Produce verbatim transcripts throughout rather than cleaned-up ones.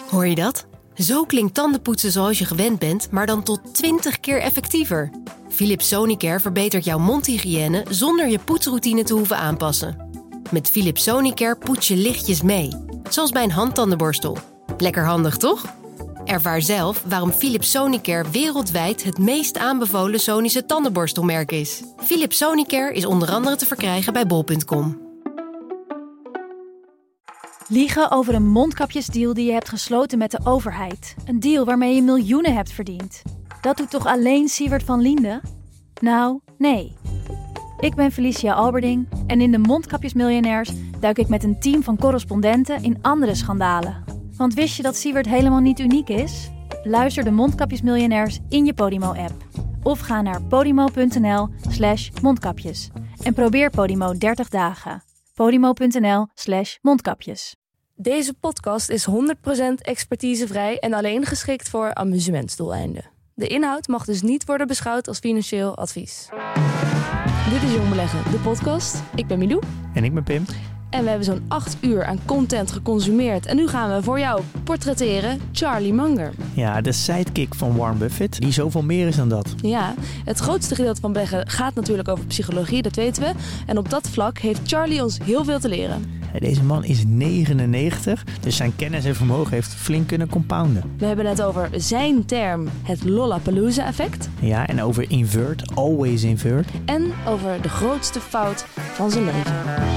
Hoor je dat? Zo klinkt tandenpoetsen zoals je gewend bent, maar dan tot twintig keer effectiever. Philips Sonicare verbetert jouw mondhygiëne zonder je poetsroutine te hoeven aanpassen. Met Philips Sonicare poets je lichtjes mee, zoals bij een handtandenborstel. Lekker handig, toch? Ervaar zelf waarom Philips Sonicare wereldwijd het meest aanbevolen Sonische tandenborstelmerk is. Philips Sonicare is onder andere te verkrijgen bij bol punt com. Liegen over een mondkapjesdeal die je hebt gesloten met de overheid. Een deal waarmee je miljoenen hebt verdiend. Dat doet toch alleen Siewert van Liende? Nou, nee. Ik ben Felicia Alberding en in de Mondkapjesmiljonairs duik ik met een team van correspondenten in andere schandalen. Want wist je dat Siewert helemaal niet uniek is? Luister de Mondkapjesmiljonairs in je Podimo-app. Of ga naar podimo.nl slash mondkapjes. En probeer Podimo dertig dagen. Podimo.nl slash mondkapjes. Deze podcast is honderd procent expertisevrij en alleen geschikt voor amusementsdoeleinden. De inhoud mag dus niet worden beschouwd als financieel advies. Dit is Jong Beleggen, de podcast. Ik ben Milou. En ik ben Pim. En we hebben zo'n acht uur aan content geconsumeerd. En nu gaan we voor jou portretteren Charlie Munger. Ja, de sidekick van Warren Buffett, die zoveel meer is dan dat. Ja, het grootste gedeelte van beleggen gaat natuurlijk over psychologie, dat weten we. En op dat vlak heeft Charlie ons heel veel te leren. Deze man is negenennegentig, dus zijn kennis en vermogen heeft flink kunnen compounden. We hebben het over zijn term, het Lollapalooza-effect. Ja, en over invert, always invert. En over de grootste fout van zijn leven.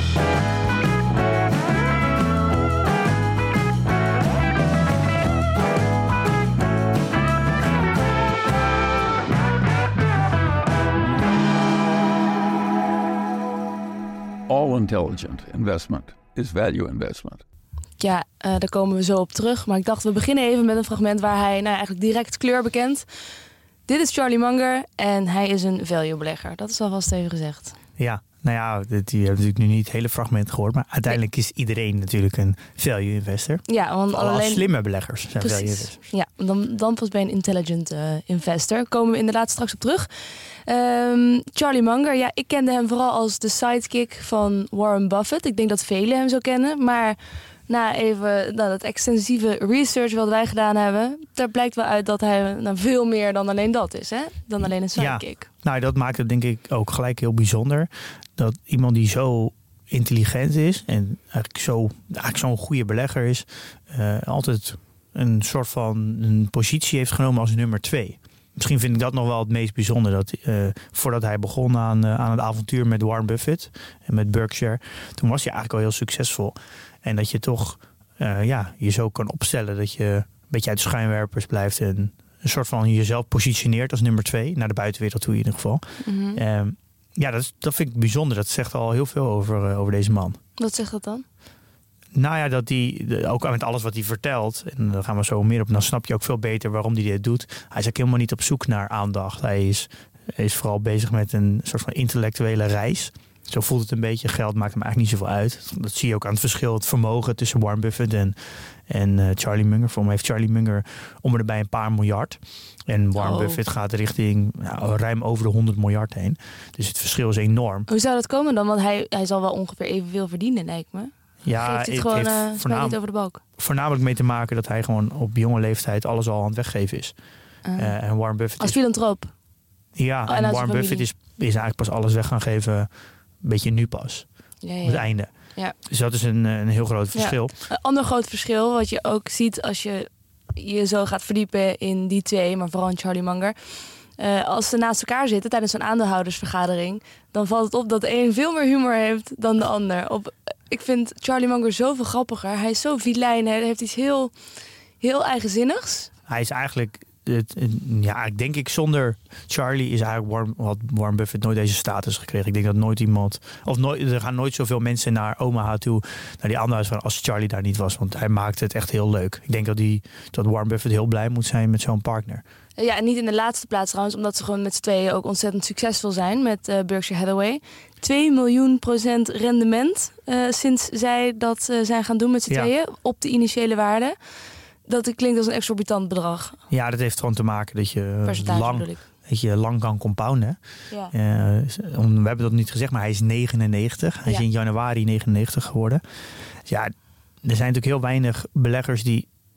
All intelligent investment is value investment. Ja, uh, daar komen we zo op terug. Maar ik dacht, we beginnen even met een fragment waar hij nou, eigenlijk direct kleur bekent. Dit is Charlie Munger en hij is een value-belegger. Dat is alvast even gezegd. Ja, nou ja, je hebt natuurlijk nu niet het hele fragment gehoord. Maar uiteindelijk is iedereen natuurlijk een value investor. Ja, want Alle alleen slimme beleggers zijn Precies. value investors. Ja, dan, dan pas bij een intelligent uh, investor. Komen we inderdaad straks op terug. Um, Charlie Munger, ja, ik kende hem vooral als de sidekick van Warren Buffett. Ik denk dat velen hem zo kennen. Maar na even nou, dat extensieve research wat wij gedaan hebben, daar blijkt wel uit dat hij nou, veel meer dan alleen dat is, hè? Dan alleen een sidekick. Ja, nou, dat maakt het denk ik ook gelijk heel bijzonder. Dat iemand die zo intelligent is en eigenlijk, zo, eigenlijk zo'n goede belegger is, uh, altijd een soort van een positie heeft genomen als nummer twee. Misschien vind ik dat nog wel het meest bijzonder. Dat uh, voordat hij begon aan, uh, aan het avontuur met Warren Buffett en met Berkshire, toen was hij eigenlijk al heel succesvol. En dat je toch uh, ja, je zo kan opstellen dat je een beetje uit de schijnwerpers blijft en een soort van jezelf positioneert als nummer twee, naar de buitenwereld toe in ieder geval. Mm-hmm. Um, ja, dat, is, dat vind ik bijzonder. Dat zegt al heel veel over, uh, over deze man. Wat zegt dat dan? Nou ja, dat hij, ook met alles wat hij vertelt, en daar gaan we zo meer op, dan snap je ook veel beter waarom hij dit doet. Hij is eigenlijk helemaal niet op zoek naar aandacht. Hij is, hij is vooral bezig met een soort van intellectuele reis. Zo voelt het een beetje. Geld maakt hem eigenlijk niet zoveel uit. Dat zie je ook aan het verschil, het vermogen tussen Warren Buffett en, en uh, Charlie Munger. Voor mij heeft Charlie Munger om erbij een paar miljard. En Warren oh. Buffett gaat richting nou, ruim over de honderd miljard heen. Dus het verschil is enorm. Hoe zou dat komen dan? Want hij, hij zal wel ongeveer evenveel verdienen, lijkt me. Ja, Geeft het, het gewoon heeft uh, voornaam, niet over de balk? Voornamelijk mee te maken dat hij gewoon op jonge leeftijd alles al aan het weggeven is. Uh, uh, en Warren Buffett als is, filantroop? Ja, oh, en en Warren Buffett is, is eigenlijk pas alles weg gaan geven, een beetje nu pas. Ja, ja. Op het einde. Ja. Dus dat is een, een heel groot verschil. Ja. Een ander groot verschil wat je ook ziet als je je zo gaat verdiepen in die twee, maar vooral in Charlie Munger. Uh, als ze naast elkaar zitten tijdens zo'n aandeelhoudersvergadering, dan valt het op dat de een veel meer humor heeft dan de ander. Op, ik vind Charlie Munger zoveel grappiger. Hij is zo vilijn. Hij heeft iets heel, heel eigenzinnigs. Hij is eigenlijk, het, ja, ik denk ik zonder Charlie is eigenlijk Warren, had Warren Buffett nooit deze status gekregen. Ik denk dat nooit iemand, of nooit, er gaan nooit zoveel mensen naar Omaha toe, naar die aandeelhouders van als Charlie daar niet was. Want hij maakte het echt heel leuk. Ik denk dat, die, dat Warren Buffett heel blij moet zijn met zo'n partner. Ja, en niet in de laatste plaats trouwens, omdat ze gewoon met z'n tweeën ook ontzettend succesvol zijn met uh, Berkshire Hathaway. twee miljoen procent rendement uh, sinds zij dat uh, zijn gaan doen met z'n ja. tweeën op de initiële waarde. Dat klinkt als een exorbitant bedrag. Ja, dat heeft gewoon te maken dat je Percentage lang, dat je lang kan compounden. Ja. Uh, we hebben dat niet gezegd, maar hij is negenennegentig. Hij ja. is in januari negenennegentig geworden. Dus ja, er zijn natuurlijk heel weinig beleggers die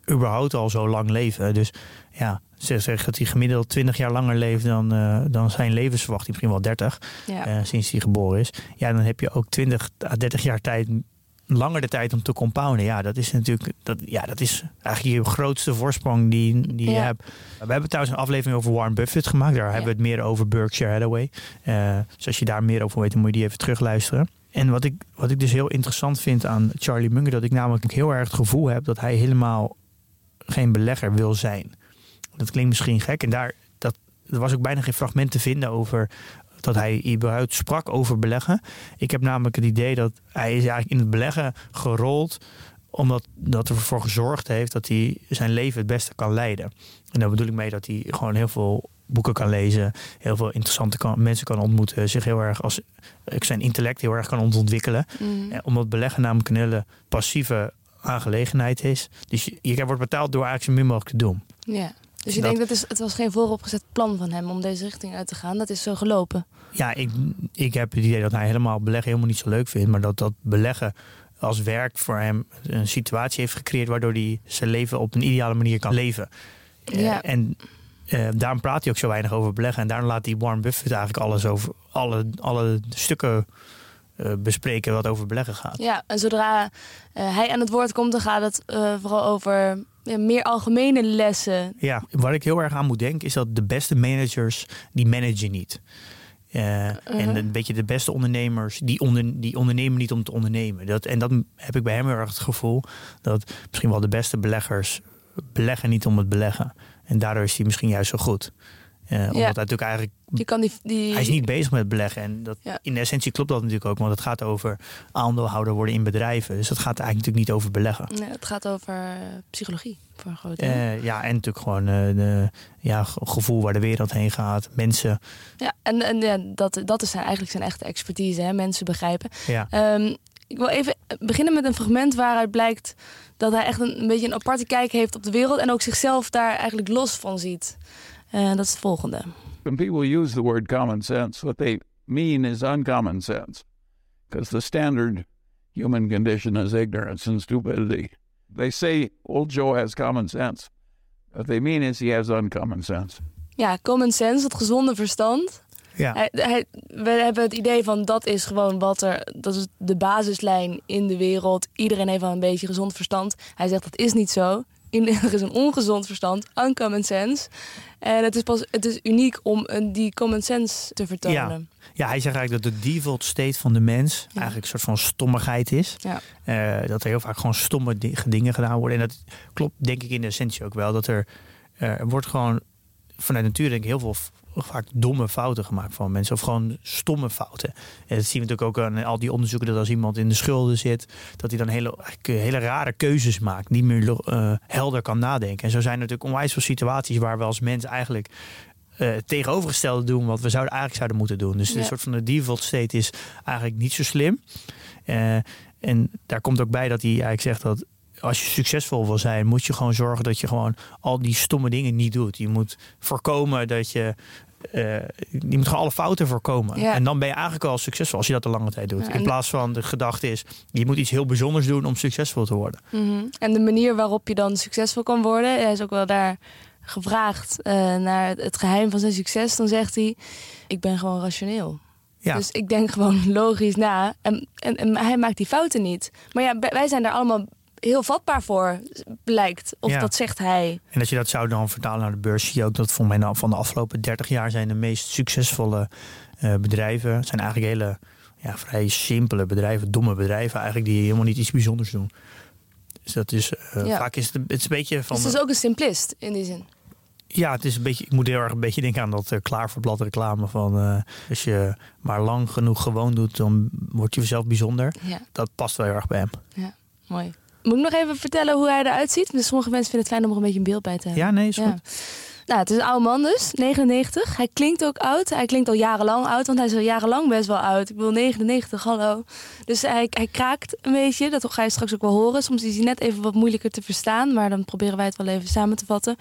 überhaupt al zo lang leven. Dus ja, ze zeggen dat hij gemiddeld twintig jaar langer leeft dan, uh, dan zijn levensverwachting, misschien wel dertig, ja. uh, sinds hij geboren is. Ja, dan heb je ook twintig à dertig jaar tijd, langer de tijd om te compounden. Ja, dat is natuurlijk, dat, ja, dat is eigenlijk je grootste voorsprong die, die ja. je hebt. We hebben trouwens een aflevering over Warren Buffett gemaakt. Daar ja. hebben we het meer over Berkshire Hathaway. Uh, dus als je daar meer over weet, dan moet je die even terugluisteren. En wat ik, wat ik dus heel interessant vind aan Charlie Munger, dat ik namelijk heel erg het gevoel heb dat hij helemaal geen belegger wil zijn. Dat klinkt misschien gek. En daar dat, er was ook bijna geen fragment te vinden over dat hij überhaupt sprak over beleggen. Ik heb namelijk het idee dat hij is eigenlijk in het beleggen gerold omdat dat ervoor gezorgd heeft dat hij zijn leven het beste kan leiden. En daar bedoel ik mee dat hij gewoon heel veel boeken kan lezen, heel veel interessante kan, mensen kan ontmoeten, zich heel erg als zijn intellect heel erg kan ontwikkelen. Mm. Eh, omdat beleggen namelijk een hele passieve aangelegenheid is. Dus je, je wordt betaald door eigenlijk zo min mogelijk te doen. Ja. Dus je dat, denkt, dat is, het was geen vooropgezet plan van hem om deze richting uit te gaan. Dat is zo gelopen. Ja, ik, ik heb het idee dat hij helemaal beleggen helemaal niet zo leuk vindt. Maar dat dat beleggen als werk voor hem een situatie heeft gecreëerd waardoor hij zijn leven op een ideale manier kan leven. Ja. Uh, en uh, daarom praat hij ook zo weinig over beleggen. En daarom laat hij Warren Buffett eigenlijk alles over alle, alle stukken uh, bespreken wat over beleggen gaat. Ja, en zodra uh, hij aan het woord komt, dan gaat het uh, vooral over ja, meer algemene lessen. Ja, waar ik heel erg aan moet denken is dat de beste managers, die managen niet. Uh, uh-huh. En een beetje de beste ondernemers, die, onder, die ondernemen niet om te ondernemen. Dat, en dat heb ik bij hem heel erg het gevoel dat misschien wel de beste beleggers beleggen niet om het beleggen. En daardoor is hij misschien juist zo goed. Uh, omdat ja. hij natuurlijk eigenlijk Je kan die, die... Hij is niet bezig met beleggen. En dat, ja. in de essentie klopt dat natuurlijk ook. Want het gaat over aandeelhouder worden in bedrijven. Dus dat gaat eigenlijk natuurlijk niet over beleggen. Nee, het gaat over psychologie. Voor een groot deel. Uh, ja, en natuurlijk gewoon uh, de ja, gevoel waar de wereld heen gaat. Mensen. Ja, en, en ja, dat, dat is zijn, eigenlijk zijn echte expertise. Hè? Mensen begrijpen. Ja. Um, ik wil even beginnen met een fragment waaruit blijkt dat hij echt een, een beetje een aparte kijk heeft op de wereld. En ook zichzelf daar eigenlijk los van ziet. Uh, dat is het volgende. When people use the word common sense, what they mean is uncommon sense. Because the standard human condition is ignorance and stupidity. They say old Joe has common sense. What they mean is he has uncommon sense. Ja, common sense, het gezonde verstand. Ja. Hij, hij, we hebben het idee van dat is gewoon wat er, dat is de basislijn in de wereld. Iedereen heeft wel een beetje gezond verstand. Hij zegt dat is niet zo. Er is een ongezond verstand, uncommon sense. En het is pas het is uniek om die common sense te vertonen. Ja, ja, hij zegt eigenlijk dat de default state van de mens ja. eigenlijk een soort van stommigheid is. Ja. Uh, dat er heel vaak gewoon stomme dingen gedaan worden. En dat klopt denk ik in de essentie ook wel. Dat er, uh, er wordt gewoon vanuit natuur denk ik heel veel vaak domme fouten gemaakt van mensen. Of gewoon stomme fouten. En dat zien we natuurlijk ook aan al die onderzoeken dat als iemand in de schulden zit, dat hij dan hele, hele rare keuzes maakt. Niet meer uh, helder kan nadenken. En zo zijn er natuurlijk onwijs veel situaties waar we als mens eigenlijk uh, het tegenovergestelde doen wat we zouden, eigenlijk zouden moeten doen. Dus ja. een soort van de default state is eigenlijk niet zo slim. Uh, en daar komt ook bij dat hij eigenlijk zegt dat als je succesvol wil zijn, moet je gewoon zorgen dat je gewoon al die stomme dingen niet doet. Je moet voorkomen dat je Uh, je moet gewoon alle fouten voorkomen. Ja. En dan ben je eigenlijk al succesvol als je dat de lange tijd doet. Ja, in plaats van de gedachte is, je moet iets heel bijzonders doen om succesvol te worden. Mm-hmm. En de manier waarop je dan succesvol kan worden, hij is ook wel daar gevraagd uh, naar het geheim van zijn succes. Dan zegt hij, ik ben gewoon rationeel. Ja. Dus ik denk gewoon logisch na. En, en, en hij maakt die fouten niet. Maar ja, wij zijn daar allemaal heel vatbaar voor, blijkt. Of ja. dat zegt hij. En als je dat zou dan vertalen naar de beurs, zie je ook dat voor mij van de afgelopen dertig jaar zijn de meest succesvolle uh, bedrijven, zijn eigenlijk hele ja, vrij simpele bedrijven, domme bedrijven eigenlijk, die helemaal niet iets bijzonders doen. Dus dat is uh, ja. vaak is het, het is een beetje van. Dus het is ook een simplist in die zin. Ja, het is een beetje. Ik moet heel erg een beetje denken aan dat uh, klaar voor blad reclame van uh, als je maar lang genoeg gewoon doet, dan word je zelf bijzonder. Ja. Dat past wel heel erg bij hem. Ja, mooi. Moet ik nog even vertellen hoe hij eruit ziet? Dus sommige mensen vinden het fijn om er een beetje een beeld bij te hebben. Ja, nee, is goed. Ja. Nou, het is een oude man dus, negenennegentig. Hij klinkt ook oud. Hij klinkt al jarenlang oud, want hij is al jarenlang best wel oud. Ik bedoel, negenennegentig, hallo. Dus hij, hij kraakt een beetje, dat ga je straks ook wel horen. Soms is hij net even wat moeilijker te verstaan, maar dan proberen wij het wel even samen te vatten.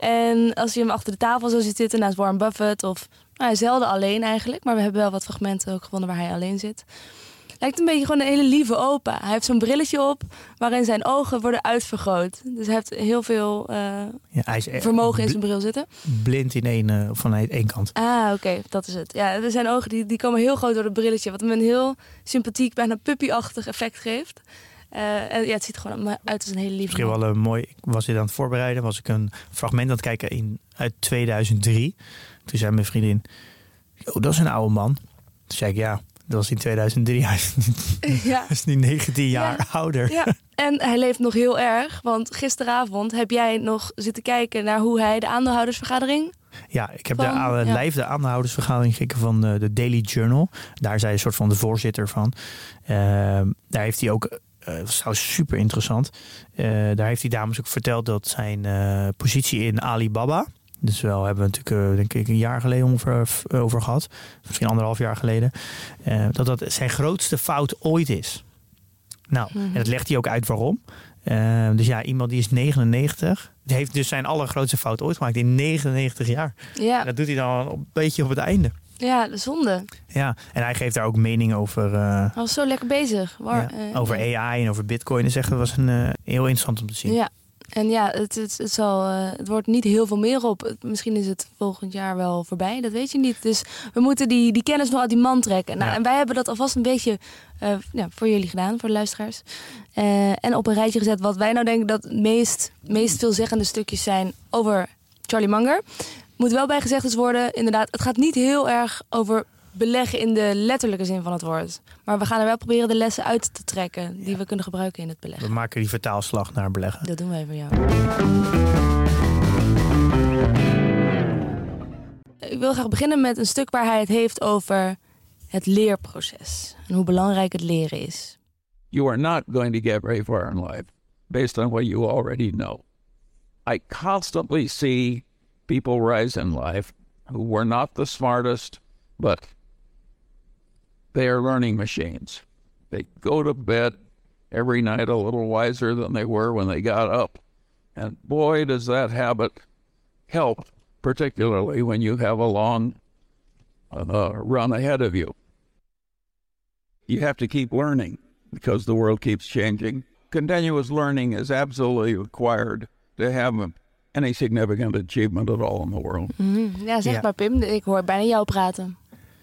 En als je hem achter de tafel zo ziet zitten naast Warren Buffett, of nou, zelden alleen eigenlijk, maar we hebben wel wat fragmenten ook gevonden waar hij alleen zit. lijkt een beetje gewoon een hele lieve opa. Hij heeft zo'n brilletje op waarin zijn ogen worden uitvergroot. Dus hij heeft heel veel uh, ja, hij is er, vermogen in zijn bril zitten. Blind in één, uh, van één kant. Ah, oké, okay, dat is het. Ja, zijn ogen die, die komen heel groot door het brilletje, wat hem een heel sympathiek, bijna puppyachtig effect geeft. Uh, en ja, het ziet er gewoon uit als een hele lieve Misschien man. wel uh, mooi. Ik was dit aan het voorbereiden, was ik een fragment aan het kijken in, uit tweeduizend drie. Toen zei mijn vriendin, oh, dat is een oude man. Toen zei ik, ja, dat was in tweeduizend drie. Hij is, ja. Hij is nu negentien jaar ja. ouder. Ja. En hij leeft nog heel erg, want gisteravond heb jij nog zitten kijken naar hoe hij de aandeelhoudersvergadering... Ja, ik heb van, de, uh, ja. live de aandeelhoudersvergadering gekeken van uh, de Daily Journal. Daar is hij een soort van de voorzitter van. Uh, daar heeft hij ook... Uh, dat was trouwens super interessant. Uh, daar heeft die dames ook verteld dat zijn uh, positie in Alibaba... Dus wel hebben we natuurlijk uh, denk ik een jaar geleden over, over gehad. Misschien anderhalf jaar geleden. Uh, dat dat zijn grootste fout ooit is. Nou, mm-hmm. en dat legt hij ook uit waarom. Uh, dus ja, iemand die is negenennegentig. Die heeft dus zijn allergrootste fout ooit gemaakt in negenennegentig jaar. Ja. En dat doet hij dan een beetje op het einde. Ja, de zonde. Ja, en hij geeft daar ook mening over. Uh, hij was zo lekker bezig. Waar, ja, uh, over ja. A I en over Bitcoin. Dus echt, dat was een, uh, heel interessant om te zien. Ja, en ja, het, het, het, zal, uh, het wordt niet heel veel meer op. Het, misschien is het volgend jaar wel voorbij, dat weet je niet. Dus we moeten die, die kennis nog uit die man trekken. Nou, ja. En wij hebben dat alvast een beetje uh, ja, voor jullie gedaan, voor de luisteraars. Uh, en op een rijtje gezet wat wij nou denken dat het meest, meest veelzeggende stukjes zijn over Charlie Munger. Moet wel bijgezegd worden, inderdaad, het gaat niet heel erg over beleggen in de letterlijke zin van het woord. Maar we gaan er wel proberen de lessen uit te trekken die ja. we kunnen gebruiken in het beleggen. We maken die vertaalslag naar beleggen. Dat doen wij voor jou. Ik wil graag beginnen met een stuk waar hij het heeft over het leerproces. En hoe belangrijk het leren is. You are not going to get very far in life based on what you already know. I constantly see people rise in life who were not the smartest, but they are learning machines. They go to bed every night a little wiser than they were when they got up. And boy, does that habit help, particularly when you have a long uh, run ahead of you. You have to keep learning because the world keeps changing. Continuous learning is absolutely required to have any significant achievement at all in the world. Mm-hmm. Ja, zeg ja. maar Pim, ik hoor bijna jou praten.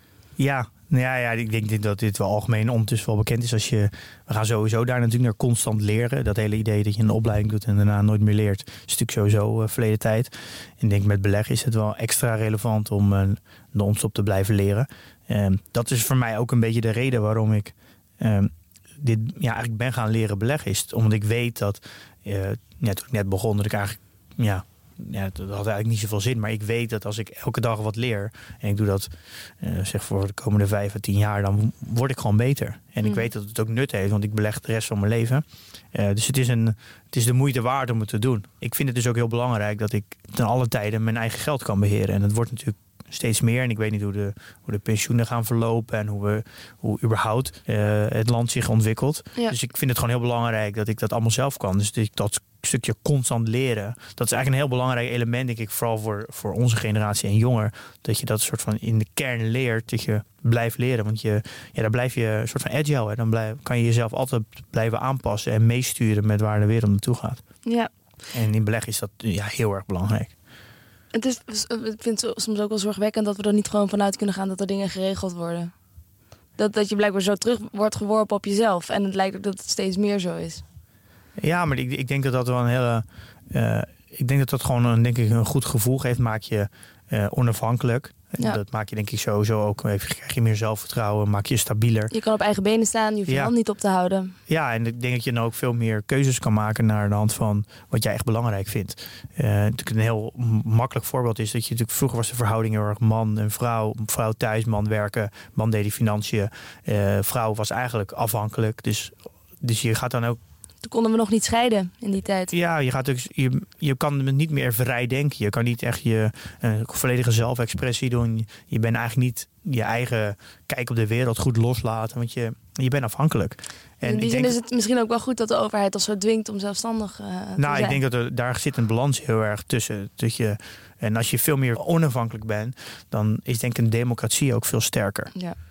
Ja, ja, ja, ik denk dat dit wel algemeen ondertussen wel bekend is. Als je, we gaan sowieso daar natuurlijk naar constant leren. Dat hele idee dat je een opleiding doet en daarna nooit meer leert, is natuurlijk sowieso uh, verleden tijd. En ik denk met beleggen is het wel extra relevant om uh, non-stop te blijven leren. Um, dat is voor mij ook een beetje de reden waarom ik um, dit ja, eigenlijk ben gaan leren beleggen. Is omdat ik weet dat, uh, ja, toen ik net begon, dat ik eigenlijk, ja, ja, dat had eigenlijk niet zoveel zin. Maar ik weet dat als ik elke dag wat leer en ik doe dat uh, zeg voor de komende vijf à tien jaar, dan word ik gewoon beter. En mm. ik weet dat het ook nut heeft, want ik beleg de rest van mijn leven. Uh, dus het is, een, het is de moeite waard om het te doen. Ik vind het dus ook heel belangrijk dat ik ten alle tijden mijn eigen geld kan beheren. En dat wordt natuurlijk steeds meer. En ik weet niet hoe de, hoe de pensioenen gaan verlopen en hoe, we, hoe überhaupt uh, het land zich ontwikkelt. Ja. Dus ik vind het gewoon heel belangrijk dat ik dat allemaal zelf kan. Dus dat, dat stukje constant leren, dat is eigenlijk een heel belangrijk element, denk ik, vooral voor, voor onze generatie en jonger. Dat je dat soort van in de kern leert, dat je blijft leren. Want je, ja, dan blijf je een soort van agile. Hè. Dan blijf, kan je jezelf altijd blijven aanpassen en meesturen met waar de wereld naartoe gaat. Ja. En in beleg is dat ja, heel erg belangrijk. Het is, ik vind het soms ook wel zorgwekkend dat we er niet gewoon vanuit kunnen gaan dat er dingen geregeld worden. Dat, dat je blijkbaar zo terug wordt geworpen op jezelf. En het lijkt ook dat het steeds meer zo is. Ja, maar ik, ik denk dat dat wel een hele. Uh, ik denk dat dat gewoon een, denk ik, een goed gevoel geeft. Maak je uh, onafhankelijk. Ja. Dat maak je denk ik sowieso ook. Even, krijg je meer zelfvertrouwen, maak je stabieler. Je kan op eigen benen staan, je hoeft je ja. hand niet op te houden. Ja, en ik denk dat je dan ook veel meer keuzes kan maken naar de hand van wat jij echt belangrijk vindt. Uh, natuurlijk een heel makkelijk voorbeeld is dat je natuurlijk vroeger was de verhouding heel erg man en vrouw. Vrouw thuis, man werken, man deed die financiën. Uh, vrouw was eigenlijk afhankelijk. Dus, dus je gaat dan ook. Toen konden we nog niet scheiden in die tijd. Ja, je, gaat ook, je, je kan niet meer vrij denken. Je kan niet echt je uh, volledige zelfexpressie doen. Je bent eigenlijk niet je eigen kijk op de wereld goed loslaten. Want je, je bent afhankelijk. En in die zin is het misschien ook wel goed dat de overheid ons zo dwingt om zelfstandig uh, te nou, zijn. Nou, ik denk dat er, daar zit een balans heel erg tussen. Dat je, en als je veel meer onafhankelijk bent, dan is denk ik een democratie ook veel sterker. Ja.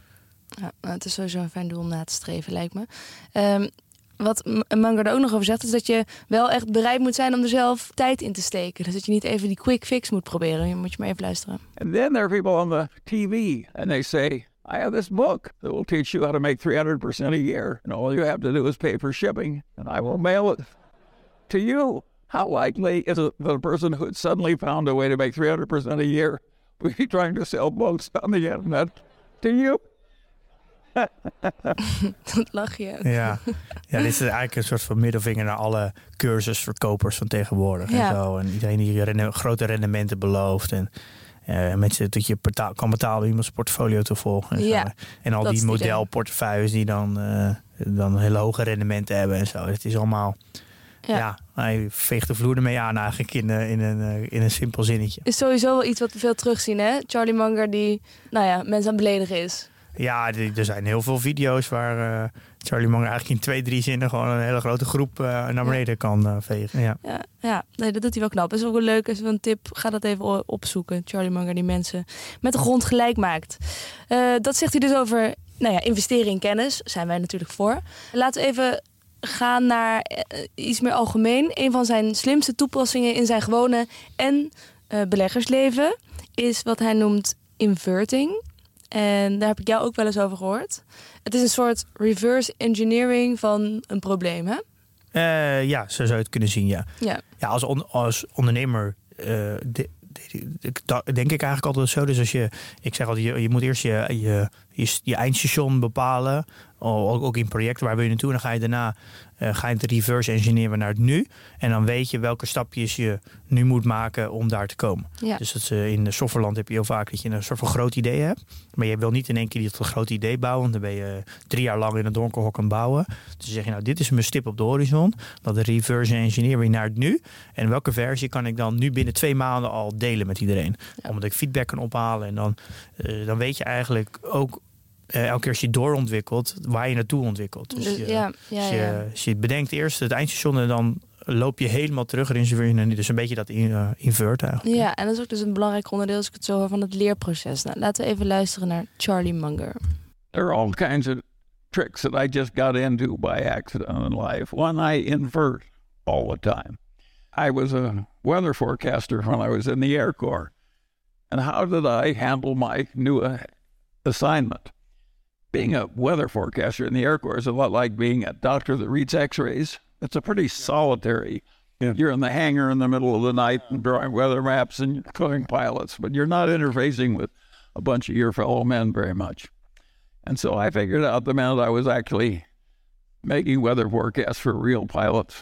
Ja, nou, het is sowieso een fijn doel om na te streven, lijkt me. Um, wat Munger er ook nog over zegt, is dat je wel echt bereid moet zijn om er zelf tijd in te steken. Dus dat je niet even die quick fix moet proberen. Je moet je maar even luisteren. And then there are people on the T V and they say, I have this book that will teach you how to make three hundred percent a year. And all you have to do is pay for shipping and I will mail it to you. How likely is it that a person who had suddenly found a way to make three hundred percent a year will be trying to sell books on the internet to you? Dat lach je ook. Ja. ja, dit is eigenlijk een soort van middelvinger naar alle cursusverkopers van tegenwoordig. Ja. En, zo. En iedereen die rende, grote rendementen belooft. En uh, mensen dat je betaal, kan betalen om iemands portfolio te volgen. En, ja, zo. En al die modelportefeuilles die dan, uh, dan hele hoge rendementen hebben en zo. Het is allemaal... Ja. ja, hij veegt de vloer ermee aan eigenlijk in, in, een, in een simpel zinnetje. Is sowieso wel iets wat we veel terugzien, hè? Charlie Munger die, nou ja, mensen aan het beledigen is. Ja, er zijn heel veel video's waar uh, Charlie Munger eigenlijk in twee, drie zinnen gewoon een hele grote groep uh, naar beneden ja. kan uh, vegen. Ja, ja, ja. Nee, dat doet hij wel knap. Dat is ook wel leuk. Is wel een tip. Ga dat even opzoeken. Charlie Munger die mensen met de grond gelijk maakt. Uh, dat zegt hij dus over, nou ja, investeren in kennis. Zijn wij natuurlijk voor. Laten we even gaan naar uh, iets meer algemeen. Een van zijn slimste toepassingen in zijn gewone en uh, beleggersleven is wat hij noemt inverting. En daar heb ik jou ook wel eens over gehoord. Het is een soort reverse engineering van een probleem, hè? Uh, ja, zo zou je het kunnen zien, ja. Ja, ja als, on, als ondernemer uh, de, de, de, denk ik eigenlijk altijd zo. Dus als je, ik zeg altijd, je, je moet eerst je, je, je, je eindstation bepalen. Ook, ook in projecten, waar wil je naartoe? En dan ga je daarna uh, ga je het reverse engineeren naar het nu. En dan weet je welke stapjes je nu moet maken om daar te komen. Ja. Dus dat, uh, in de softwareland heb je heel vaak dat je een soort van groot idee hebt. Maar je wil niet in één keer dat groot idee bouwen. Want dan ben je drie jaar lang in een donker hok aan het bouwen. Dus dan zeg je, nou, dit is mijn stip op de horizon. Dat de reverse engineering naar het nu. En welke versie kan ik dan nu binnen twee maanden al delen met iedereen? Ja. Omdat ik feedback kan ophalen. En dan, uh, dan weet je eigenlijk ook... Uh, elke keer als je doorontwikkelt, waar je naartoe ontwikkelt. Dus, dus je, ja, ja, als, je, ja. als je bedenkt eerst het eindstation en dan loop je helemaal terug erin. Dus een beetje dat in, uh, invert eigenlijk. Ja, en dat is ook dus een belangrijk onderdeel, als ik het zo hoor, van het leerproces. Nou, laten we even luisteren naar Charlie Munger. There are all kinds of tricks that I just got into by accident in life. One, I invert all the time. I was a weather forecaster when I was in the Air Corps. And how did I handle my new uh, assignment? Being a weather forecaster in the Air Corps is a lot like being a doctor that reads x-rays. It's a pretty solitary. Yeah. You're in the hangar in the middle of the night and drawing weather maps and calling pilots, but you're not interfacing with a bunch of your fellow men very much. And so I figured out the minute I was actually making weather forecasts for real pilots,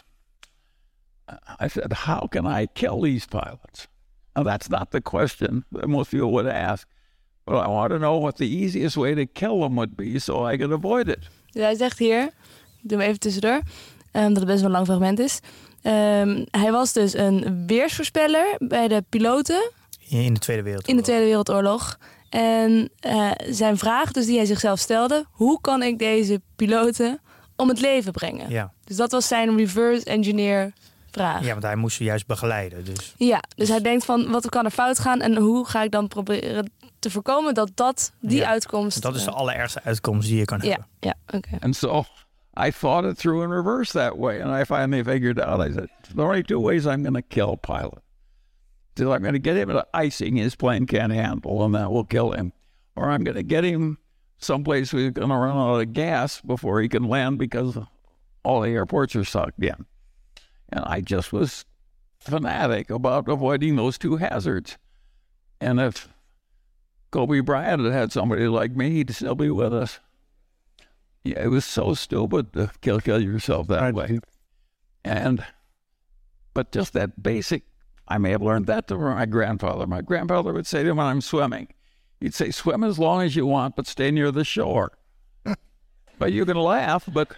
I said, how can I kill these pilots? Now, that's not the question that most people would ask. But I want to know what the easiest way to kill them would be so I can avoid it. Ja, hij zegt hier, ik doe hem even tussendoor, um, dat het best wel een lang fragment is. Um, hij was dus een weersvoorspeller bij de piloten. In de Tweede Wereldoorlog. In de Tweede Wereldoorlog. En uh, zijn vraag dus die hij zichzelf stelde, hoe kan ik deze piloten om het leven brengen? Ja. Dus dat was zijn reverse engineer vraag. Ja, want hij moest ze juist begeleiden. Dus. Ja, dus, dus hij denkt van, wat kan er fout gaan en hoe ga ik dan proberen te voorkomen dat dat, die ja, uitkomst... Dat is de allerergste uitkomst die je kan ja, hebben. Ja, oké. Okay. And so I thought it through in reverse that way. And I finally figured out, I said, there are only two ways I'm going to kill a pilot. So I'm going to get him into icing his plane can't handle, and that will kill him. Or I'm going to get him someplace where he's going to run out of gas before he can land because all the airports are sucked in. And I just was fanatic about avoiding those two hazards. And if Kobe Bryant had had somebody like me, he'd still be with us. Yeah, it was so stupid to kill, kill yourself that way. And, but just that basic, I may have learned that from my grandfather. My grandfather would say to me when I'm swimming, he'd say, swim as long as you want, but stay near the shore. But you can laugh, but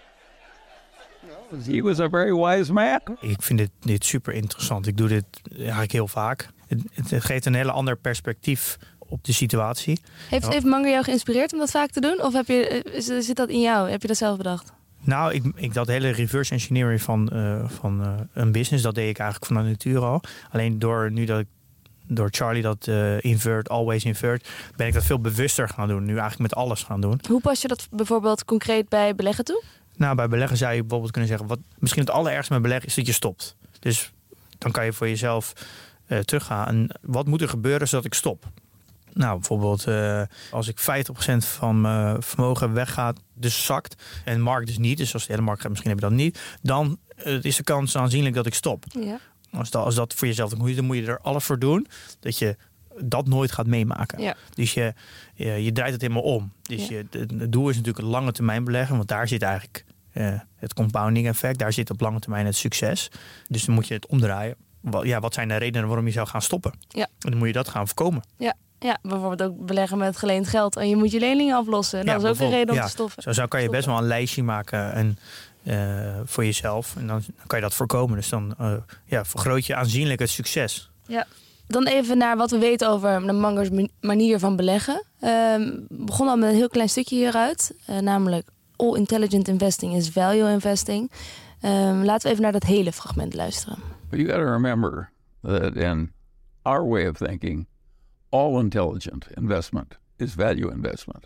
he was a very wise man. Ik vind dit, dit super interessant. Ik doe dit eigenlijk heel vaak. Het, het geeft een hele ander perspectief op de situatie. Heeft, heeft Munger jou geïnspireerd om dat vaak te doen? Of heb je, zit dat in jou? Heb je dat zelf bedacht? Nou, ik, ik dat hele reverse engineering van, uh, van uh, een business, dat deed ik eigenlijk van de natuur al. Alleen door nu dat ik door Charlie dat uh, invert, always invert, ben ik dat veel bewuster gaan doen. Nu eigenlijk met alles gaan doen. Hoe pas je dat bijvoorbeeld concreet bij beleggen toe? Nou, bij beleggen zou je bijvoorbeeld kunnen zeggen, wat misschien het allerergste met beleggen is dat je stopt. Dus dan kan je voor jezelf uh, teruggaan. En wat moet er gebeuren zodat ik stop? Nou, bijvoorbeeld uh, als ik vijftig procent van mijn vermogen weggaat, dus zakt, en de markt dus niet, dus als de hele markt gaat, misschien heb je dat niet, dan uh, is de kans aanzienlijk dat ik stop. Ja. Als, dat, als dat voor jezelf moet, dan moet je er alles voor doen dat je dat nooit gaat meemaken. Ja. Dus je, je, je draait het helemaal om. Dus ja. je, het doel is natuurlijk een lange termijn beleggen, want daar zit eigenlijk uh, het compounding effect, daar zit op lange termijn het succes. Dus dan moet je het omdraaien. Wat, ja, wat zijn de redenen waarom je zou gaan stoppen? Ja. En dan moet je dat gaan voorkomen. Ja. Ja, bijvoorbeeld ook beleggen met geleend geld en je moet je leningen aflossen. Dat ja, is ook een reden om ja, te stoppen. Zo, zo kan je best wel een lijstje maken en, uh, voor jezelf en dan, dan kan je dat voorkomen. Dus dan uh, ja, vergroot je aanzienlijk het succes. Ja. Dan even naar wat we weten over de Mungers manier van beleggen. Uh, we begonnen al met een heel klein stukje hieruit. Uh, namelijk all intelligent investing is value investing. Uh, laten we even naar dat hele fragment luisteren. But you got to remember that in our way of thinking, all intelligent investment is value investment.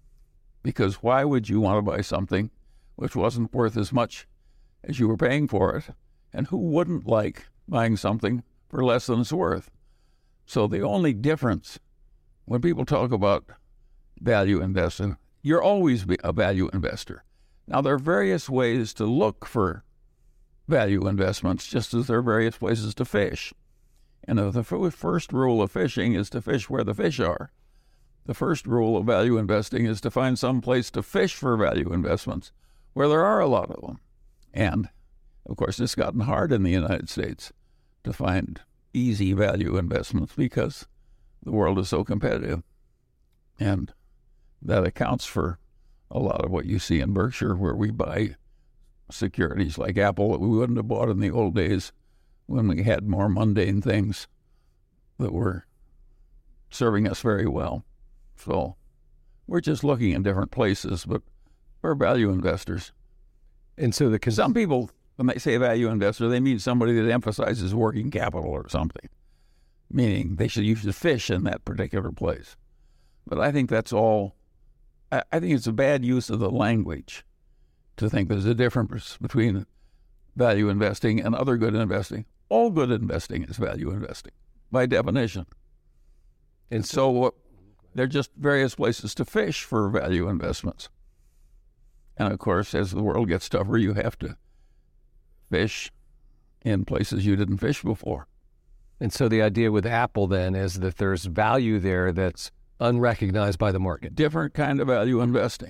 Because why would you want to buy something which wasn't worth as much as you were paying for it? And who wouldn't like buying something for less than it's worth? So the only difference when people talk about value investing, you're always a value investor. Now, there are various ways to look for value investments, just as there are various places to fish. And the first rule of fishing is to fish where the fish are. The first rule of value investing is to find some place to fish for value investments where there are a lot of them. And, of course, it's gotten hard in the United States to find easy value investments because the world is so competitive. And that accounts for a lot of what you see in Berkshire, where we buy securities like Apple that we wouldn't have bought in the old days when we had more mundane things that were serving us very well. So we're just looking in different places, but we're value investors. And so the cons- some people, when they say value investor, they mean somebody that emphasizes working capital or something, meaning they should use the fish in that particular place. But I think that's all, I, I think it's a bad use of the language to think there's a difference between value investing and other good investing. All good investing is value investing, by definition. And so what, they're just various places to fish for value investments. And of course, as the world gets tougher, you have to fish in places you didn't fish before. And so the idea with Apple then is that there's value there that's unrecognized by the market. Different kind of value investing,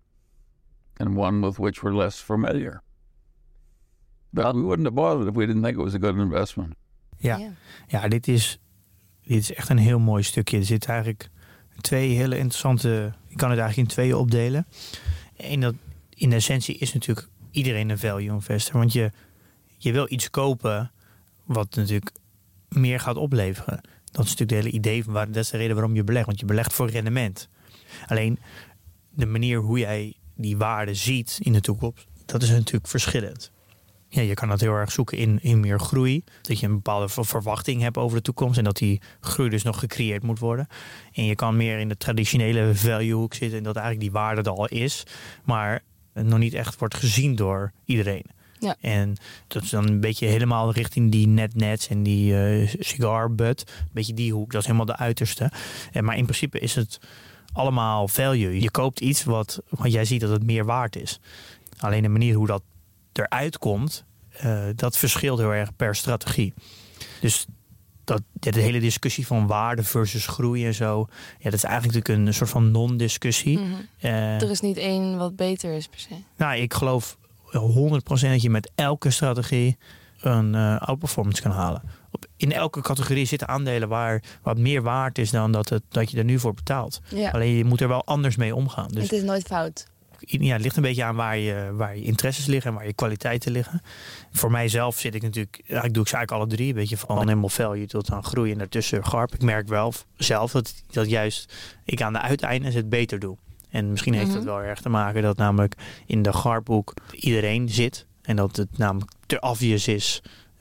and one with which we're less familiar. But we wouldn't have bought it if we didn't think it was a good investment. Ja, ja. ja dit, is, dit is echt een heel mooi stukje. Er zitten eigenlijk twee hele interessante... Je kan het eigenlijk in tweeën opdelen. En dat in de essentie is natuurlijk iedereen een value investor. Want je, je wil iets kopen wat natuurlijk meer gaat opleveren. Dat is natuurlijk de hele idee van waar, dat is de reden waarom je belegt. Want je belegt voor rendement. Alleen de manier hoe jij die waarde ziet in de toekomst, dat is natuurlijk verschillend. Ja, je kan dat heel erg zoeken in, in meer groei. Dat je een bepaalde verwachting hebt over de toekomst. En dat die groei dus nog gecreëerd moet worden. En je kan meer in de traditionele value hoek zitten. En dat eigenlijk die waarde er al is. Maar nog niet echt wordt gezien door iedereen. Ja. En dat is dan een beetje helemaal richting die net-nets en die uh, cigar butt. Een beetje die hoek, dat is helemaal de uiterste. En, maar in principe is het allemaal value. Je koopt iets wat, wat jij ziet dat het meer waard is. Alleen de manier hoe dat eruit komt, uh, dat verschilt heel erg per strategie. Dus dat, ja, de hele discussie van waarde versus groei en zo, ja, dat is eigenlijk natuurlijk een soort van non-discussie. Mm-hmm. Uh, er is niet één wat beter is per se. Nou, ik geloof honderd procent dat je met elke strategie een uh, outperformance kan halen. Op, in elke categorie zitten aandelen waar wat meer waard is dan dat, het, dat je er nu voor betaalt. Ja. Alleen je moet er wel anders mee omgaan. Dus het is nooit fout. Ja, het ligt een beetje aan waar je, waar je interesses liggen en waar je kwaliteiten liggen. Voor mijzelf zit ik natuurlijk, eigenlijk doe ik ze eigenlijk alle drie. Een beetje van helemaal value tot aan groei en daartussen garp. Ik merk wel zelf dat, dat juist ik aan de uiteinden het beter doe. En misschien heeft mm-hmm. dat wel erg te maken dat namelijk in de garphoek iedereen zit. En dat het namelijk te obvious is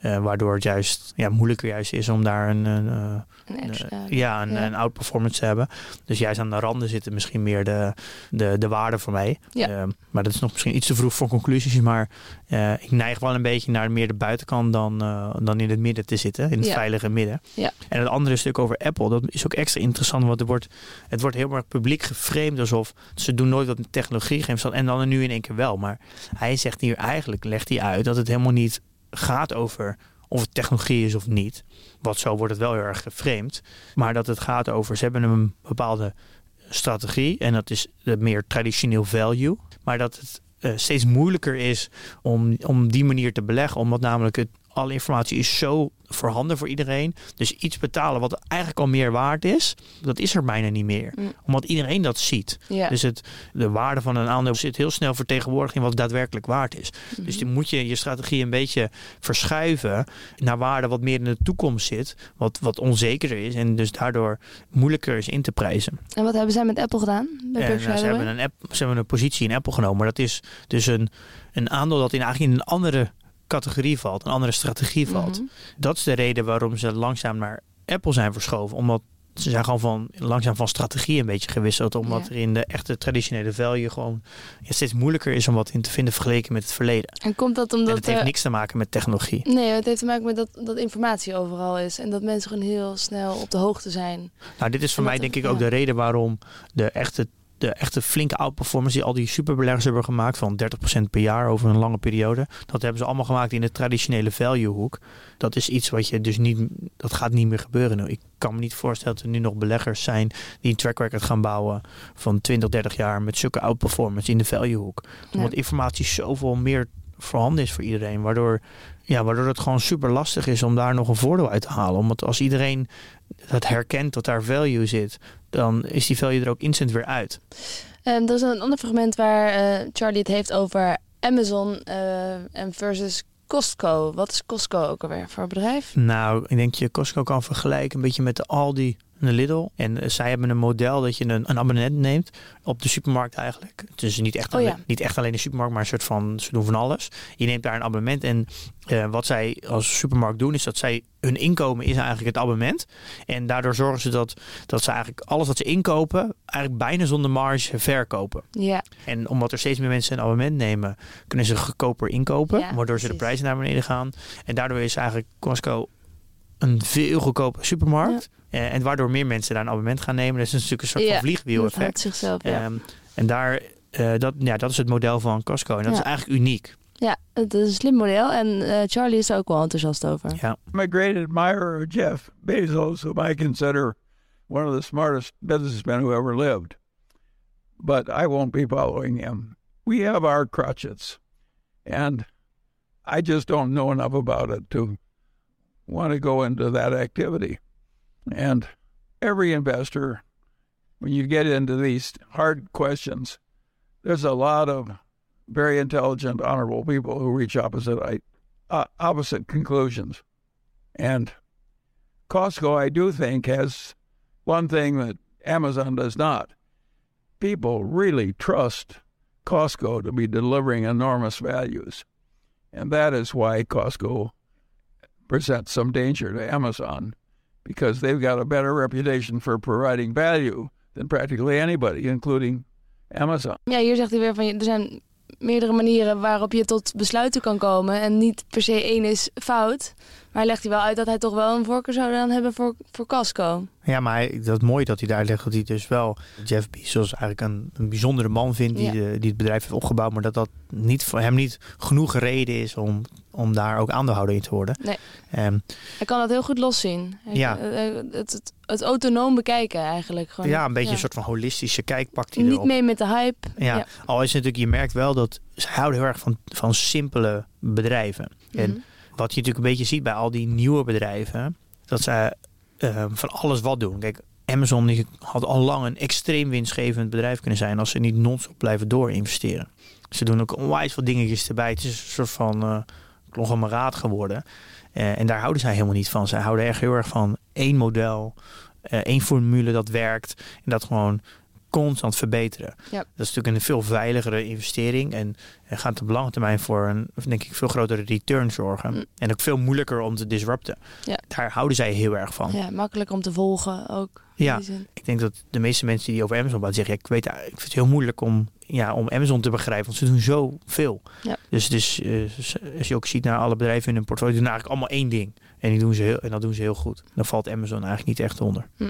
Uh, waardoor het juist ja, moeilijker juist is om daar een, een, uh, een, extra, uh, ja, een, ja. een outperformance te hebben. Dus juist aan de randen zitten misschien meer de, de, de waarde voor mij. Ja. Uh, maar dat is nog misschien iets te vroeg voor conclusies. Maar uh, ik neig wel een beetje naar meer de buitenkant dan, uh, dan in het midden te zitten. In het ja. veilige midden. Ja. En het andere stuk over Apple, dat is ook extra interessant. Want er wordt, het wordt heel erg publiek geframed alsof ze doen nooit wat met technologie geven. En dan nu in één keer wel. Maar hij zegt hier eigenlijk, legt hij uit dat het helemaal niet gaat over of het technologie is of niet. Want zo wordt het wel heel erg geframed. Maar dat het gaat over, ze hebben een bepaalde strategie. En dat is de meer traditioneel value. Maar dat het uh, steeds moeilijker is om, om die manier te beleggen. Omdat namelijk het, alle informatie is zo voorhanden voor iedereen. Dus iets betalen wat eigenlijk al meer waard is, dat is er bijna niet meer. Mm. Omdat iedereen dat ziet. Ja. Dus het, de waarde van een aandeel zit heel snel vertegenwoordigd in wat daadwerkelijk waard is. Mm-hmm. Dus dan moet je je strategie een beetje verschuiven naar waarde wat meer in de toekomst zit. Wat, wat onzekerder is en dus daardoor moeilijker is in te prijzen. En wat hebben zij met Apple gedaan? Bij en, nou, ze, hebben een app, ze hebben een positie in Apple genomen. Maar dat is dus een, een aandeel dat in, eigenlijk in een andere categorie valt, een andere strategie valt. Mm-hmm. Dat is de reden waarom ze langzaam naar Apple zijn verschoven. Omdat ze zijn gewoon van langzaam van strategie een beetje gewisseld. Omdat ja. er in de echte traditionele value gewoon ja, steeds moeilijker is om wat in te vinden vergeleken met het verleden. En komt dat omdat... En het heeft uh, niks te maken met technologie. Nee, het heeft te maken met dat, dat informatie overal is. En dat mensen gewoon heel snel op de hoogte zijn. Nou, dit is voor en mij dat, denk ik ja. ook de reden waarom de echte de echte flinke outperformance die al die superbeleggers hebben gemaakt van dertig procent per jaar over een lange periode. Dat hebben ze allemaal gemaakt in de traditionele value hoek. Dat is iets wat je dus niet, dat gaat niet meer gebeuren nu. Ik kan me niet voorstellen dat er nu nog beleggers zijn die een track record gaan bouwen van twintig, dertig jaar met zulke outperformance in de value hoek. Ja. Omdat informatie zoveel meer voorhanden is voor iedereen. Waardoor, ja, waardoor het gewoon super lastig is om daar nog een voordeel uit te halen. Omdat als iedereen dat herkent dat daar value zit, dan is die value er ook instant weer uit. En er is een ander fragment waar uh, Charlie het heeft over Amazon uh, en versus Costco. Wat is Costco ook alweer voor een bedrijf? Nou, ik denk dat je Costco kan vergelijken een beetje met de Aldi en de Lidl. En uh, zij hebben een model dat je een, een abonnement neemt op de supermarkt eigenlijk. Dus niet echt, oh, alleen, ja. niet echt alleen de supermarkt, maar een soort van, ze doen van alles. Je neemt daar een abonnement en uh, wat zij als supermarkt doen is dat zij, hun inkomen is eigenlijk het abonnement. En daardoor zorgen ze dat, dat ze eigenlijk alles wat ze inkopen, eigenlijk bijna zonder marge verkopen. Ja. En omdat er steeds meer mensen een abonnement nemen, kunnen ze goedkoper inkopen, ja, waardoor ze de prijzen naar beneden gaan. En daardoor is eigenlijk Costco een veel goedkope supermarkt. Ja. Uh, en waardoor meer mensen daar een abonnement gaan nemen. Dat is natuurlijk een soort ja, van vliegwiel-effect. Dat zichzelf, ja. Um, en daar, uh, dat, ja, dat is het model van Costco. En dat ja. is eigenlijk uniek. Ja, het is een slim model. En uh, Charlie is er ook wel enthousiast over. Ja. I'm a great admirer of Jeff Bezos, whom I consider one of the smartest businessmen who ever lived. But I won't be following him. We have our crutches. And I just don't know enough about it to want to go into that activity. And every investor, when you get into these hard questions, there's a lot of very intelligent, honorable people who reach opposite uh, opposite conclusions. And Costco, I do think, has one thing that Amazon does not. People really trust Costco to be delivering enormous values. And that is why Costco presents some danger to Amazon, because they've got a better reputation for providing value than practically anybody, including Amazon. Ja, hier zegt hij weer van, er zijn meerdere manieren waarop je tot besluiten kan komen. En niet per se één is fout. Maar hij legt hij wel uit dat hij toch wel een voorkeur zou dan hebben voor, voor Costco. Ja, maar hij, dat is mooi dat hij daar legt dat hij dus wel Jeff Bezos eigenlijk een, een bijzondere man vindt die, ja. de, die het bedrijf heeft opgebouwd. Maar dat dat niet, voor hem niet genoeg reden is om, om daar ook aandeelhouder in te worden. Nee. Um, hij kan dat heel goed loszien. Hij, ja. Het, het, het, het autonoom bekijken eigenlijk. Gewoon, ja, een beetje ja. een soort van holistische kijk pakt hij Niet erop. mee met de hype. Ja. ja, al is het natuurlijk, je merkt wel dat ze houden heel erg van, van simpele bedrijven. Mm-hmm. En wat je natuurlijk een beetje ziet bij al die nieuwe bedrijven, dat ze uh, van alles wat doen. Kijk, Amazon die had al lang een extreem winstgevend bedrijf kunnen zijn als ze niet non-stop blijven doorinvesteren. Ze doen ook onwijs veel dingetjes erbij. Het is een soort van uh, conglomeraat geworden. Uh, en daar houden zij helemaal niet van. Zij houden echt heel erg van één model, uh, één formule dat werkt. En dat gewoon constant verbeteren. Ja. Dat is natuurlijk een veel veiligere investering en, en gaat op lange termijn voor een, denk ik, veel grotere return zorgen. Mm. En ook veel moeilijker om te disrupten. Ja. Daar houden zij heel erg van. Ja, makkelijker om te volgen ook. Ja, ik denk dat de meeste mensen die over Amazon praten zeggen, ja, ik weet, ik vind het heel moeilijk om, ja, om Amazon te begrijpen, want ze doen zoveel. Ja. Dus, dus uh, als je ook ziet naar alle bedrijven in hun portfolio, doen eigenlijk allemaal één ding. En, die doen ze heel, en dat doen ze heel goed. Dan valt Amazon eigenlijk niet echt onder. Hm.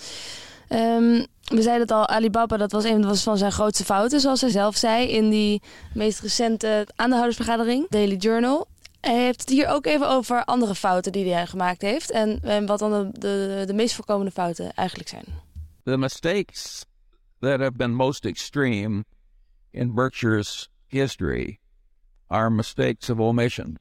Um, we zeiden het al, Alibaba, dat was een was van zijn grootste fouten, zoals hij zelf zei, in die meest recente aandeelhoudersvergadering, Daily Journal. Hij heeft het hier ook even over andere fouten die hij gemaakt heeft en, en wat dan de, de, de meest voorkomende fouten eigenlijk zijn. The mistakes that have been most extreme in Berkshire's history are mistakes of omission.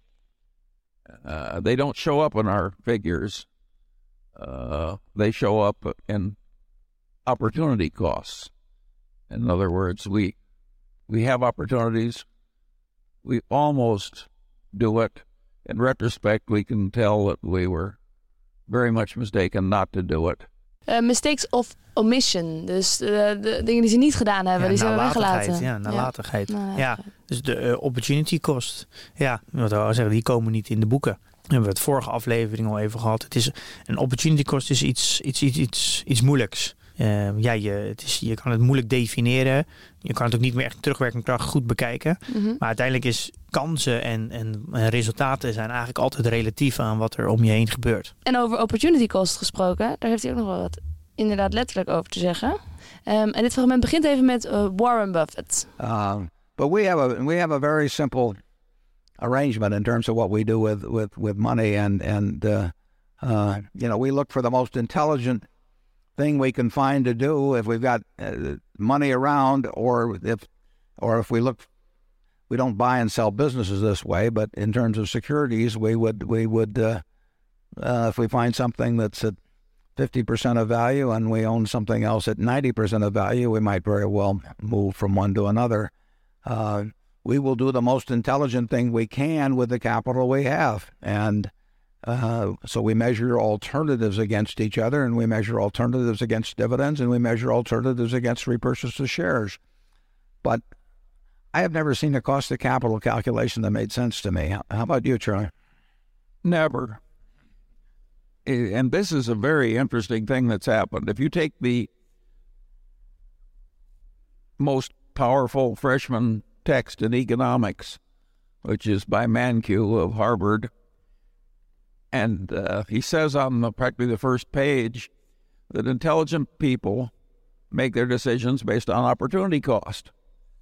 Uh, they don't show up in our figures. Uh, they show up in opportunity costs. In other words, we we have opportunities. We almost do it. In retrospect, we can tell that we were very much mistaken not to do it. Uh, mistakes of omission. Dus uh, de dingen die ze niet gedaan hebben, ja, die ze hebben weggelaten. Ja, nalatigheid. Ja, nalatigheid. Ja, dus de uh, opportunity cost. Ja, wat we al zeggen, die komen niet in de boeken. We hebben het vorige aflevering al even gehad. Het is een opportunity cost is iets, iets, iets, iets, iets moeilijks. Uh, ja, je, het is, je kan het moeilijk definiëren. Je kan het ook niet meer echt terugwerkende kracht goed bekijken. Mm-hmm. Maar uiteindelijk is kansen en, en, en resultaten zijn eigenlijk altijd relatief aan wat er om je heen gebeurt. En over opportunity cost gesproken, daar heeft hij ook nog wel wat inderdaad letterlijk over te zeggen. Um, en dit fragment begint even met uh, Warren Buffett. Uh, but we have a we have a very simple arrangement in terms of what we do with with with money, and and uh, uh, you know, we look for the most intelligent thing we can find to do if we've got uh, money around, or if or if we look, we don't buy and sell businesses this way, but in terms of securities, we would we would uh, uh, if we find something that's at fifty percent of value and we own something else at ninety percent of value, we might very well move from one to another. Uh, we will do the most intelligent thing we can with the capital we have. And uh, so we measure alternatives against each other, and we measure alternatives against dividends, and we measure alternatives against repurchase of shares. But I have never seen a cost of capital calculation that made sense to me. How about you, Charlie? Never. And this is a very interesting thing that's happened. If you take the most powerful freshman text in economics, which is by Mankiw of Harvard, and uh, he says on the, practically the first page that intelligent people make their decisions based on opportunity cost.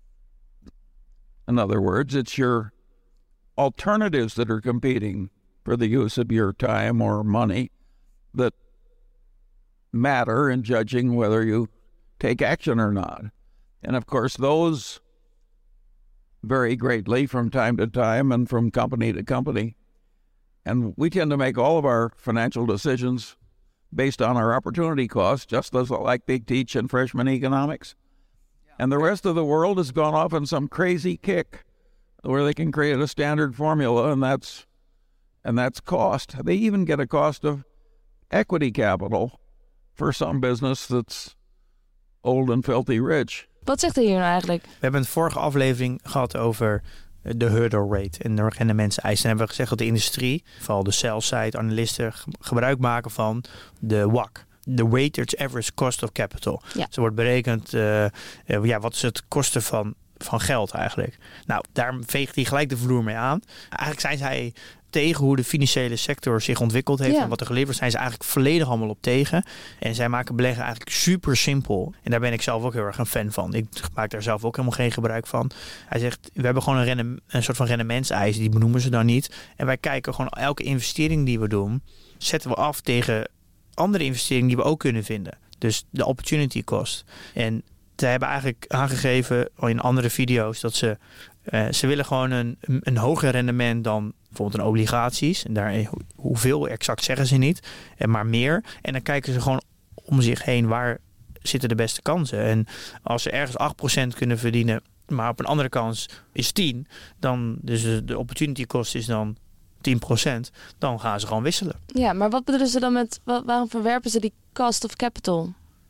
In other words, it's your alternatives that are competing for the use of your time or money that matter in judging whether you take action or not. And of course, those vary greatly from time to time and from company to company. And we tend to make all of our financial decisions based on our opportunity cost, just as like they teach in freshman economics. And the rest of the world has gone off on some crazy kick where they can create a standard formula, and that's and that's cost. They even get a cost of equity capital for some business that's old and filthy rich. Wat zegt hij hier nou eigenlijk? We hebben een vorige aflevering gehad over de hurdle rate en de rendementseisen. En hebben we gezegd dat de industrie, vooral de sell-side analisten, gebruik maken van de W A C. De Weighted Average Cost of Capital. Ja. Zo wordt berekend, uh, uh, ja, wat is het kosten van, van geld eigenlijk. Nou, daar veegt hij gelijk de vloer mee aan. Eigenlijk zijn zij tegen hoe de financiële sector zich ontwikkeld heeft. Ja. En wat er geleverd zijn ze eigenlijk volledig allemaal op tegen. En zij maken beleggen eigenlijk super simpel. En daar ben ik zelf ook heel erg een fan van. Ik maak daar zelf ook helemaal geen gebruik van. Hij zegt, we hebben gewoon een, rende, een soort van rendementseis. Die benoemen ze dan niet. En wij kijken gewoon elke investering die we doen, zetten we af tegen andere investeringen die we ook kunnen vinden. Dus de opportunity cost. En ze hebben eigenlijk aangegeven in andere video's dat ze uh, ze willen gewoon een, een hoger rendement dan bijvoorbeeld een obligaties. En daar hoeveel exact zeggen ze niet, en maar meer. En dan kijken ze gewoon om zich heen waar zitten de beste kansen. En als ze ergens acht procent kunnen verdienen, maar op een andere kans is tien, dan dus de opportunity cost is dan tien procent, dan gaan ze gewoon wisselen. Ja, maar wat bedoelen ze dan met, waarom verwerpen ze die cost of capital?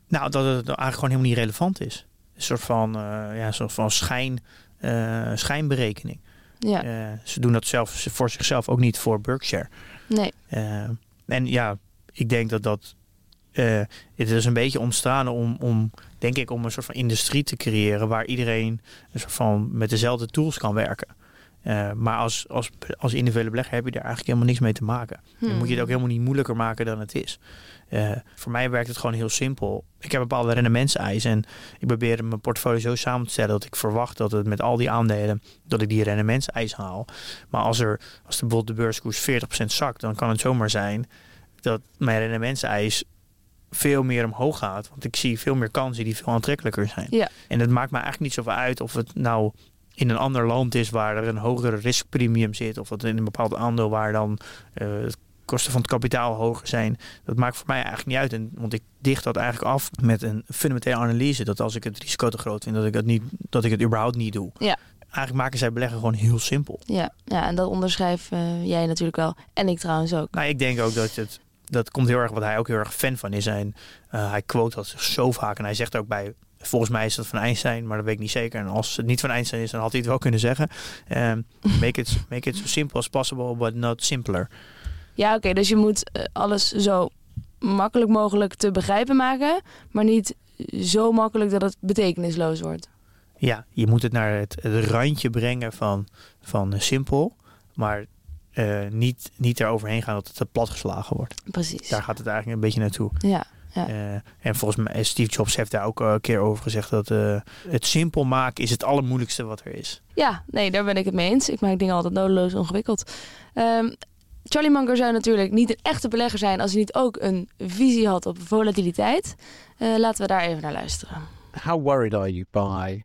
Nou, dat het eigenlijk gewoon helemaal niet relevant is. Een soort van, uh, ja, een soort van schijn, uh, schijnberekening. Ja. Uh, ze doen dat zelf voor zichzelf ook niet voor Berkshire. Nee. Uh, en ja, ik denk dat dat... Uh, het is een beetje ontstaan om, om, denk ik, om een soort van industrie te creëren waar iedereen een soort van met dezelfde tools kan werken. Uh, maar als, als, als individuele belegger heb je daar eigenlijk helemaal niks mee te maken. Hmm. Dan moet je het ook helemaal niet moeilijker maken dan het is. Uh, voor mij werkt het gewoon heel simpel. Ik heb bepaalde rendementseisen en ik probeer mijn portfolio zo samen te stellen dat ik verwacht dat het met al die aandelen, dat ik die rendementseisen haal. Maar als er, als de, bijvoorbeeld de beurskoers veertig procent zakt, dan kan het zomaar zijn dat mijn rendementseis veel meer omhoog gaat. Want ik zie veel meer kansen die veel aantrekkelijker zijn. Ja. En het maakt me eigenlijk niet zoveel uit of het nou in een ander land is waar er een hogere riskpremium zit, of dat in een bepaald aandeel waar dan uh, de kosten van het kapitaal hoger zijn. Dat maakt voor mij eigenlijk niet uit. En, want ik dicht dat eigenlijk af met een fundamentele analyse. Dat als ik het risico te groot vind, dat ik het, niet, dat ik het überhaupt niet doe. Ja. Eigenlijk maken zij beleggen gewoon heel simpel. Ja, ja en dat onderschrijf uh, jij natuurlijk wel. En ik trouwens ook. Nou, ik denk ook dat het... Dat komt heel erg, wat hij ook heel erg fan van is. En uh, hij quote dat zich zo vaak. En hij zegt ook bij, volgens mij is dat van Einstein, maar dat weet ik niet zeker. En als het niet van Einstein is, dan had hij het wel kunnen zeggen. Um, make, it, make it so simple as possible, but not simpler. Ja, oké. Okay, dus je moet uh, alles zo makkelijk mogelijk te begrijpen maken. Maar niet zo makkelijk dat het betekenisloos wordt. Ja, je moet het naar het, het randje brengen van, van uh, simpel. Maar... Uh, niet, niet eroverheen gaan dat het te platgeslagen wordt. Precies. Daar gaat het eigenlijk een beetje naartoe. Ja, ja. Uh, en volgens mij, Steve Jobs heeft daar ook een keer over gezegd dat uh, het simpel maken is het allermoeilijkste wat er is. Ja, nee, daar ben ik het mee eens. Ik maak dingen altijd nodeloos ingewikkeld. Um, Charlie Munger zou natuurlijk niet een echte belegger zijn als hij niet ook een visie had op volatiliteit. Uh, laten we daar even naar luisteren. How worried are you by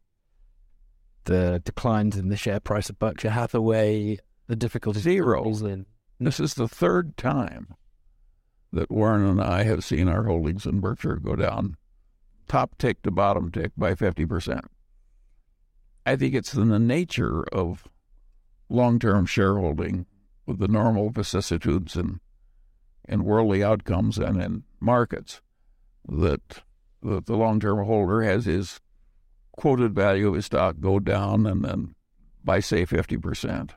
the declines in the share price of Berkshire Hathaway? The difficulties Zero. in. This is the third time that Warren and I have seen our holdings in Berkshire go down, top tick to bottom tick, by fifty percent. I think it's in the nature of long-term shareholding with the normal vicissitudes and, and worldly outcomes and in markets that, that the long-term holder has his quoted value of his stock go down and then by, say, fifty percent.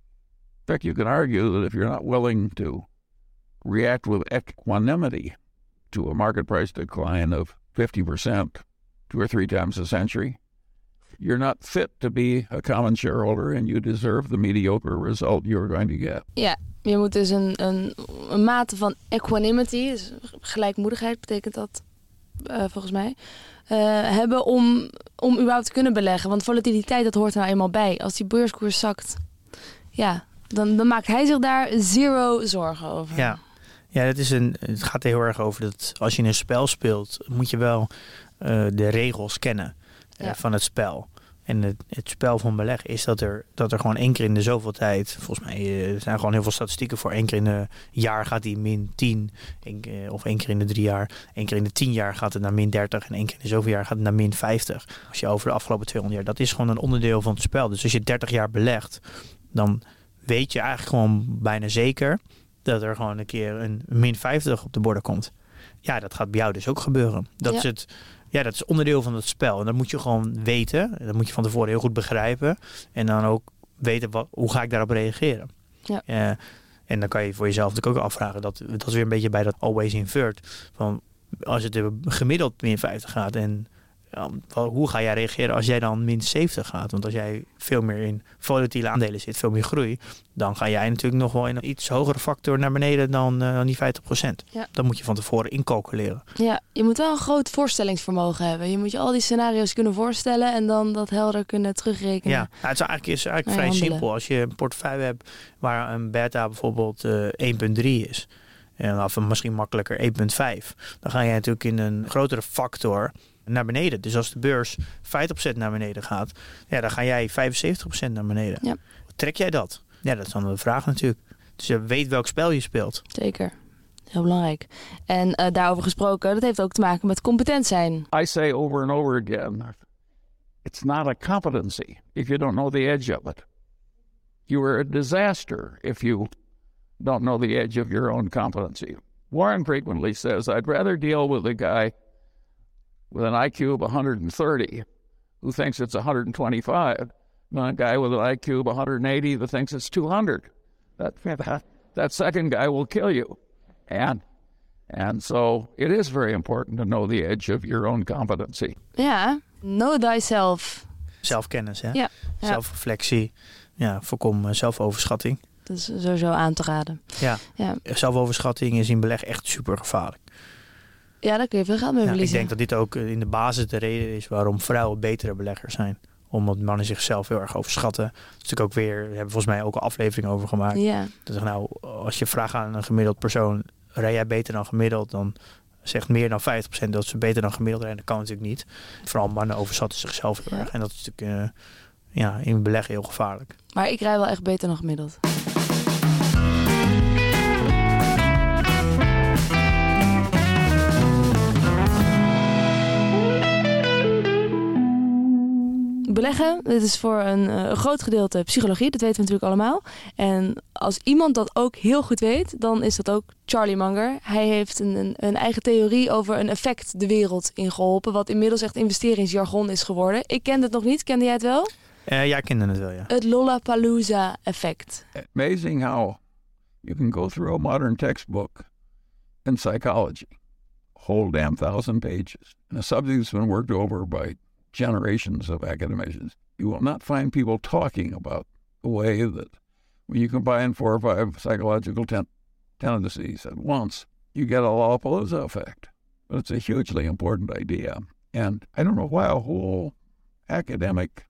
In fact, you can argue that if you're not willing to react with equanimity to a market price decline of fifty percent two or three times a century, you're not fit to be a common shareholder and you deserve the mediocre result you're going to get. Ja, je moet dus een, een, een mate van equanimity, dus gelijkmoedigheid betekent dat uh, volgens mij, uh, hebben om, om überhaupt te kunnen beleggen. Want volatiliteit, dat hoort er nou eenmaal bij. Als die beurskoers zakt, ja... Dan, dan maakt hij zich daar zero zorgen over. Ja, ja dat is een, het gaat er heel erg over dat als je een spel speelt, moet je wel uh, de regels kennen uh, ja. van het spel. En het, het spel van beleg is dat er, dat er gewoon één keer in de zoveel tijd, volgens mij uh, er zijn gewoon heel veel statistieken voor, één keer in een jaar gaat die min tien, één, uh, of één keer in de drie jaar, één keer in de tien jaar gaat het naar min dertig en één keer in de zoveel jaar gaat het naar min vijftig. Als je over de afgelopen tweehonderd jaar, dat is gewoon een onderdeel van het spel. Dus als je dertig jaar belegt, dan weet je eigenlijk gewoon bijna zeker dat er gewoon een keer een min vijftig op de borden komt. Ja, dat gaat bij jou dus ook gebeuren. Dat, ja. is, het, ja, dat is onderdeel van het spel. En dat moet je gewoon weten. Dat moet je van tevoren heel goed begrijpen. En dan ook weten, wat, hoe ga ik daarop reageren. Ja. Uh, en dan kan je voor jezelf natuurlijk ook afvragen. Dat, dat is weer een beetje bij dat always invert. Van, als het gemiddeld min vijftig gaat en... Ja, hoe ga jij reageren als jij dan min zeventig gaat? Want als jij veel meer in volatiele aandelen zit, veel meer groei, dan ga jij natuurlijk nog wel in een iets hogere factor naar beneden dan, uh, dan die vijftig procent. Ja. Dat moet je van tevoren incalculeren. Ja, je moet wel een groot voorstellingsvermogen hebben. Je moet je al die scenario's kunnen voorstellen en dan dat helder kunnen terugrekenen. Ja, nou, het is eigenlijk, is eigenlijk vrij handelen. simpel. Als je een portefeuille hebt waar een beta bijvoorbeeld uh, één komma drie is, en of misschien makkelijker één komma vijf, dan ga je natuurlijk in een grotere factor naar beneden. Dus als de beurs vijftig procent naar beneden gaat, ja, dan ga jij vijfenzeventig procent naar beneden. Ja. Trek jij dat? Ja, dat is dan de vraag natuurlijk. Dus je weet welk spel je speelt. Zeker. Heel belangrijk. En uh, daarover gesproken, dat heeft ook te maken met competent zijn. I say over and over again, it's not a competency if you don't know the edge of it. You are a disaster if you don't know the edge of your own competency. Warren frequently says, I'd rather deal with a guy with an I Q of one hundred thirty who thinks it's one hundred twenty-five, and a guy with an I Q of one hundred eighty that thinks it's two hundred. That, that, that second guy will kill you. And and so it is very important to know the edge of your own competency. Ja, know thyself. Zelfkennis, hè? Ja. ja. Zelfreflectie. Ja, voorkom uh, zelfoverschatting. Dat is sowieso aan te raden. Ja. ja, zelfoverschatting is in beleg echt super gevaarlijk. Ja, daar kun je veel geld mee ja, verliezen. Ik denk dat dit ook in de basis de reden is waarom vrouwen betere beleggers zijn. Omdat mannen zichzelf heel erg overschatten. Dat is natuurlijk ook weer, we hebben volgens mij ook een aflevering over gemaakt. Ja. Dat is nou, als je vraagt aan een gemiddeld persoon, rij jij beter dan gemiddeld? Dan zegt meer dan vijftig procent dat ze beter dan gemiddeld rijden. Dat kan natuurlijk niet. Vooral mannen overschatten zichzelf heel ja. erg. En dat is natuurlijk uh, ja, in beleggen heel gevaarlijk. Maar ik rij wel echt beter dan gemiddeld. Beleggen, dit is voor een, uh, een groot gedeelte psychologie, dat weten we natuurlijk allemaal. En als iemand dat ook heel goed weet, dan is dat ook Charlie Munger. Hij heeft een, een, een eigen theorie over een effect de wereld ingeholpen, wat inmiddels echt investeringsjargon is geworden. Ik kende het nog niet, kende jij het wel? Uh, ja, ik kende het wel, ja. Het Lollapalooza-effect. Amazing how you can go through a modern textbook in psychology, whole damn thousand pages, and a subject that's been worked over by generations of academicians. You will not find people talking about the way that when you combine four or five psychological ten- tendencies at once, you get a Lollapalooza effect. But it's a hugely important idea. And I don't know why a whole academic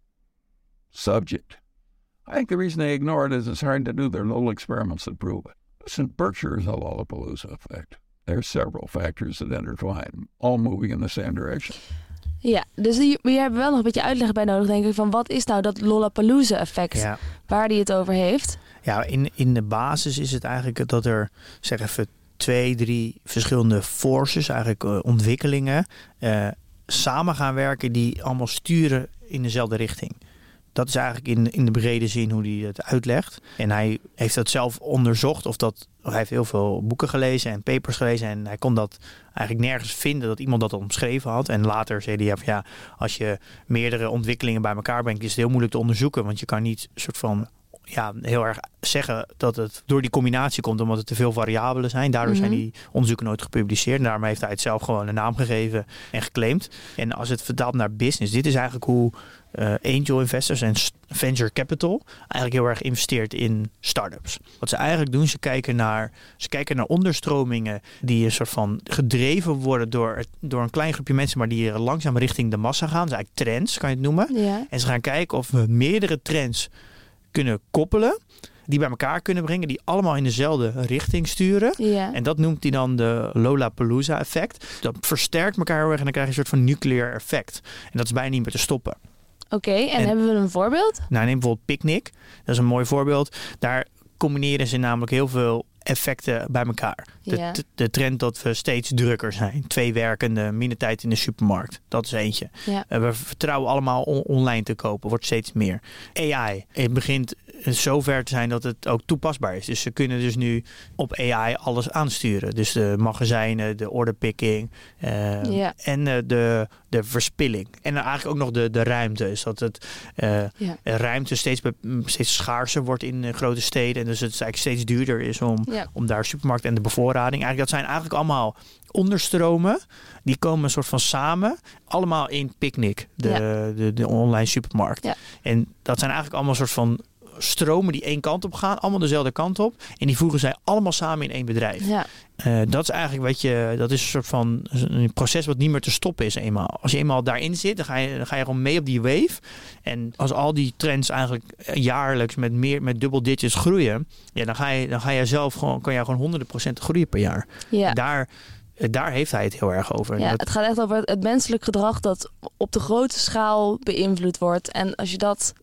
subject. I think the reason they ignore it is it's hard to do their little experiments that prove it. Listen, Berkshire is a Lollapalooza effect. There's several factors that intertwine, all moving in the same direction. Ja, dus hier, hier hebben we wel nog een beetje uitleg bij nodig, denk ik, van wat is nou dat Lollapalooza-effect, ja. waar die het over heeft? Ja, in, in de basis is het eigenlijk dat er, zeg even, twee, drie verschillende forces, eigenlijk uh, ontwikkelingen, uh, samen gaan werken die allemaal sturen in dezelfde richting. Dat is eigenlijk in, in de brede zin hoe hij het uitlegt. En hij heeft dat zelf onderzocht. Of dat, hij heeft heel veel boeken gelezen en papers gelezen. En hij kon dat eigenlijk nergens vinden dat iemand dat omschreven had. En later zei hij, ja, van, ja, als je meerdere ontwikkelingen bij elkaar brengt, is het heel moeilijk te onderzoeken. Want je kan niet soort van ja, heel erg zeggen dat het door die combinatie komt, omdat het te veel variabelen zijn. Daardoor mm-hmm. zijn die onderzoeken nooit gepubliceerd. En daarmee heeft hij het zelf gewoon een naam gegeven en geclaimd. En als het vertaalt naar business, dit is eigenlijk hoe uh, angel investors en venture capital eigenlijk heel erg investeert in startups. Wat ze eigenlijk doen, ze kijken naar, ze kijken naar onderstromingen die een soort van gedreven worden door, door een klein groepje mensen, maar die langzaam richting de massa gaan. Dat is eigenlijk trends, kan je het noemen. Ja. En ze gaan kijken of we meerdere trends kunnen koppelen, die bij elkaar kunnen brengen, die allemaal in dezelfde richting sturen. Ja. En dat noemt hij dan de Lollapalooza effect. Dat versterkt elkaar heel erg en dan krijg je een soort van nuclear effect. En dat is bijna niet meer te stoppen. Oké, okay, en, en hebben we een voorbeeld? Nou, neem bijvoorbeeld Picnic. Dat is een mooi voorbeeld. Daar combineren ze namelijk heel veel effecten bij elkaar. De, ja. t- de trend dat we steeds drukker zijn. Twee werkende, minder tijd in de supermarkt. Dat is eentje. Ja. Uh, we vertrouwen allemaal on- online te kopen. Wordt steeds meer. A I. Het begint zover te zijn dat het ook toepasbaar is. Dus ze kunnen dus nu op A I alles aansturen. Dus de magazijnen, de orderpicking uh, ja. en uh, de, de verspilling. En dan eigenlijk ook nog de, de ruimte. Dus dat het uh, ja. ruimte steeds, steeds schaarser wordt in uh, grote steden. En dus het eigenlijk steeds duurder is om, ja. om daar supermarkt en de bevoorrading. Eigenlijk dat zijn eigenlijk allemaal onderstromen. Die komen een soort van samen. Allemaal in Picnic, de, ja. de, de, de online supermarkt. Ja. En dat zijn eigenlijk allemaal een soort van stromen die één kant op gaan, allemaal dezelfde kant op. En die voegen zij allemaal samen in één bedrijf. Ja. Uh, dat is eigenlijk wat je, dat is een soort van een proces wat niet meer te stoppen is eenmaal. Als je eenmaal daarin zit, dan ga je, dan ga je gewoon mee op die wave. En als al die trends eigenlijk jaarlijks met meer, met dubbel digits groeien, ja, dan ga je, dan ga je zelf gewoon, kan je gewoon honderden procent groeien per jaar. Ja. Daar, daar heeft hij het heel erg over. Ja, dat, het gaat echt over het menselijk gedrag dat op de grote schaal beïnvloed wordt. En als je dat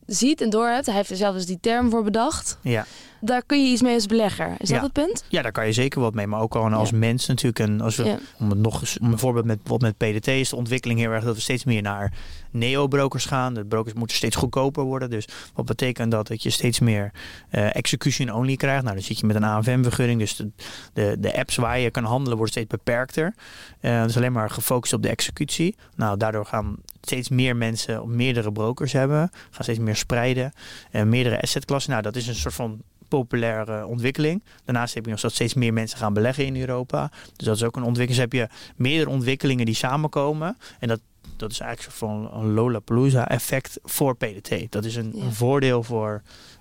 ziet en doorhebt. Hij heeft er zelf dus die term voor bedacht. Ja. Daar kun je iets mee als belegger. Is Ja. dat het punt? Ja, daar kan je zeker wat mee. Maar ook gewoon als Ja. mens natuurlijk. En als we, Ja. om het nog eens, om een voorbeeld met, bijvoorbeeld met P D T is de ontwikkeling heel erg dat we steeds meer naar neo-brokers gaan. De brokers moeten steeds goedkoper worden. Dus wat betekent dat? Dat je steeds meer uh, execution-only krijgt. Nou, dan zit je met een A F M-vergunning. Dus de, de, de apps waar je kan handelen worden steeds beperkter. Uh, dus alleen maar gefocust op de executie. Nou, daardoor gaan steeds meer mensen op meerdere brokers hebben. Gaan steeds meer spreiden. Uh, meerdere assetklassen. Nou, dat is een soort van populaire ontwikkeling. Daarnaast heb je nog dat steeds meer mensen gaan beleggen in Europa. Dus dat is ook een ontwikkeling. Dus heb je meerdere ontwikkelingen die samenkomen. En dat, dat is eigenlijk een soort van een Lollapalooza-effect voor P D T. Dat is een, Ja. een voordeel voor,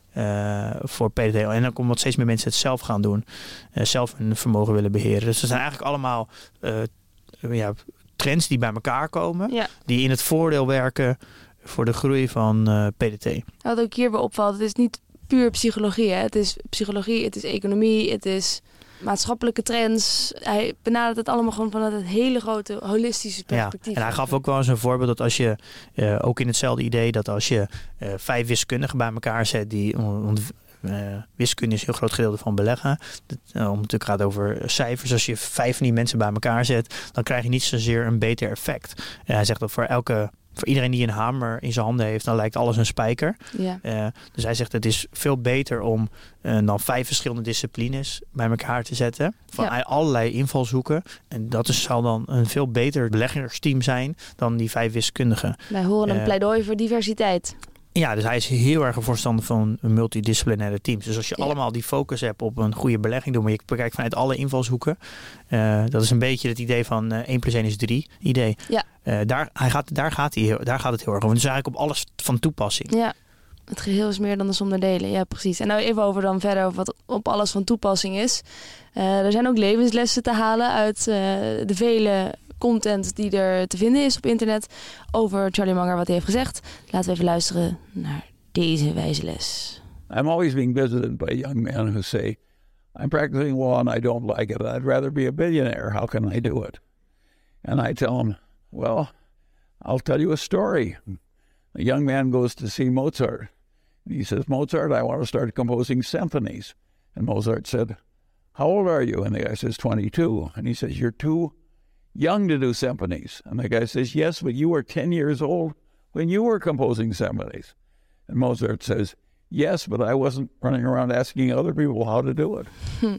uh, voor P D T. En dan komt wat steeds meer mensen het zelf gaan doen. Uh, zelf hun vermogen willen beheren. Dus dat zijn eigenlijk allemaal uh, ja, trends die bij elkaar komen. Ja. Die in het voordeel werken voor de groei van uh, P D T. Wat ook hierbij opvalt, het is niet puur psychologie. Hè? Het is psychologie, het is economie, het is maatschappelijke trends. Hij benadert het allemaal gewoon vanuit het hele grote holistische perspectief. Ja, en hij gaf ook wel eens een voorbeeld dat als je, uh, ook in hetzelfde idee, dat als je uh, vijf wiskundigen bij elkaar zet, die ont, uh, wiskunde is een heel groot gedeelte van beleggen. Dat, uh, om het gaat over cijfers. Als je vijf van die mensen bij elkaar zet, dan krijg je niet zozeer een beter effect. Uh, hij zegt dat voor elke Voor iedereen die een hamer in zijn handen heeft, dan lijkt alles een spijker. Ja. Uh, dus hij zegt het is veel beter om uh, dan vijf verschillende disciplines bij elkaar te zetten. Van Ja. allerlei invalshoeken. En dat is, zal dan een veel beter beleggersteam zijn dan die vijf wiskundigen. Wij horen een Uh, pleidooi voor diversiteit. Ja, dus hij is heel erg een voorstander van multidisciplinaire teams. Dus als je Ja. allemaal die focus hebt op een goede belegging doen, maar je bekijkt vanuit alle invalshoeken. Uh, dat is een beetje het idee van uh, één plus één is drie idee. Ja. Uh, daar, hij gaat, daar, gaat hij heel, daar gaat het heel erg over. Het is eigenlijk op alles van toepassing. Ja, het geheel is meer dan de som der delen. Ja, precies. En nou even over dan verder over wat op alles van toepassing is. Uh, er zijn ook levenslessen te halen uit uh, de vele content die er te vinden is op internet over Charlie Munger, wat hij heeft gezegd. Laten we even luisteren naar deze wijze les. I'm always being visited by young men who say, I'm practicing law and I don't like it. I'd rather be a billionaire. How can I do it? And I tell them, well, I'll tell you a story. A young man goes to see Mozart. And he says, Mozart, I want to start composing symphonies. And Mozart said, how old are you? And the guy says, twenty-two. And he says, you're too young to do symphonies. And the guy says, yes, but you were ten years old when you were composing symphonies. And Mozart says, yes, but I wasn't running around asking other people how to do it.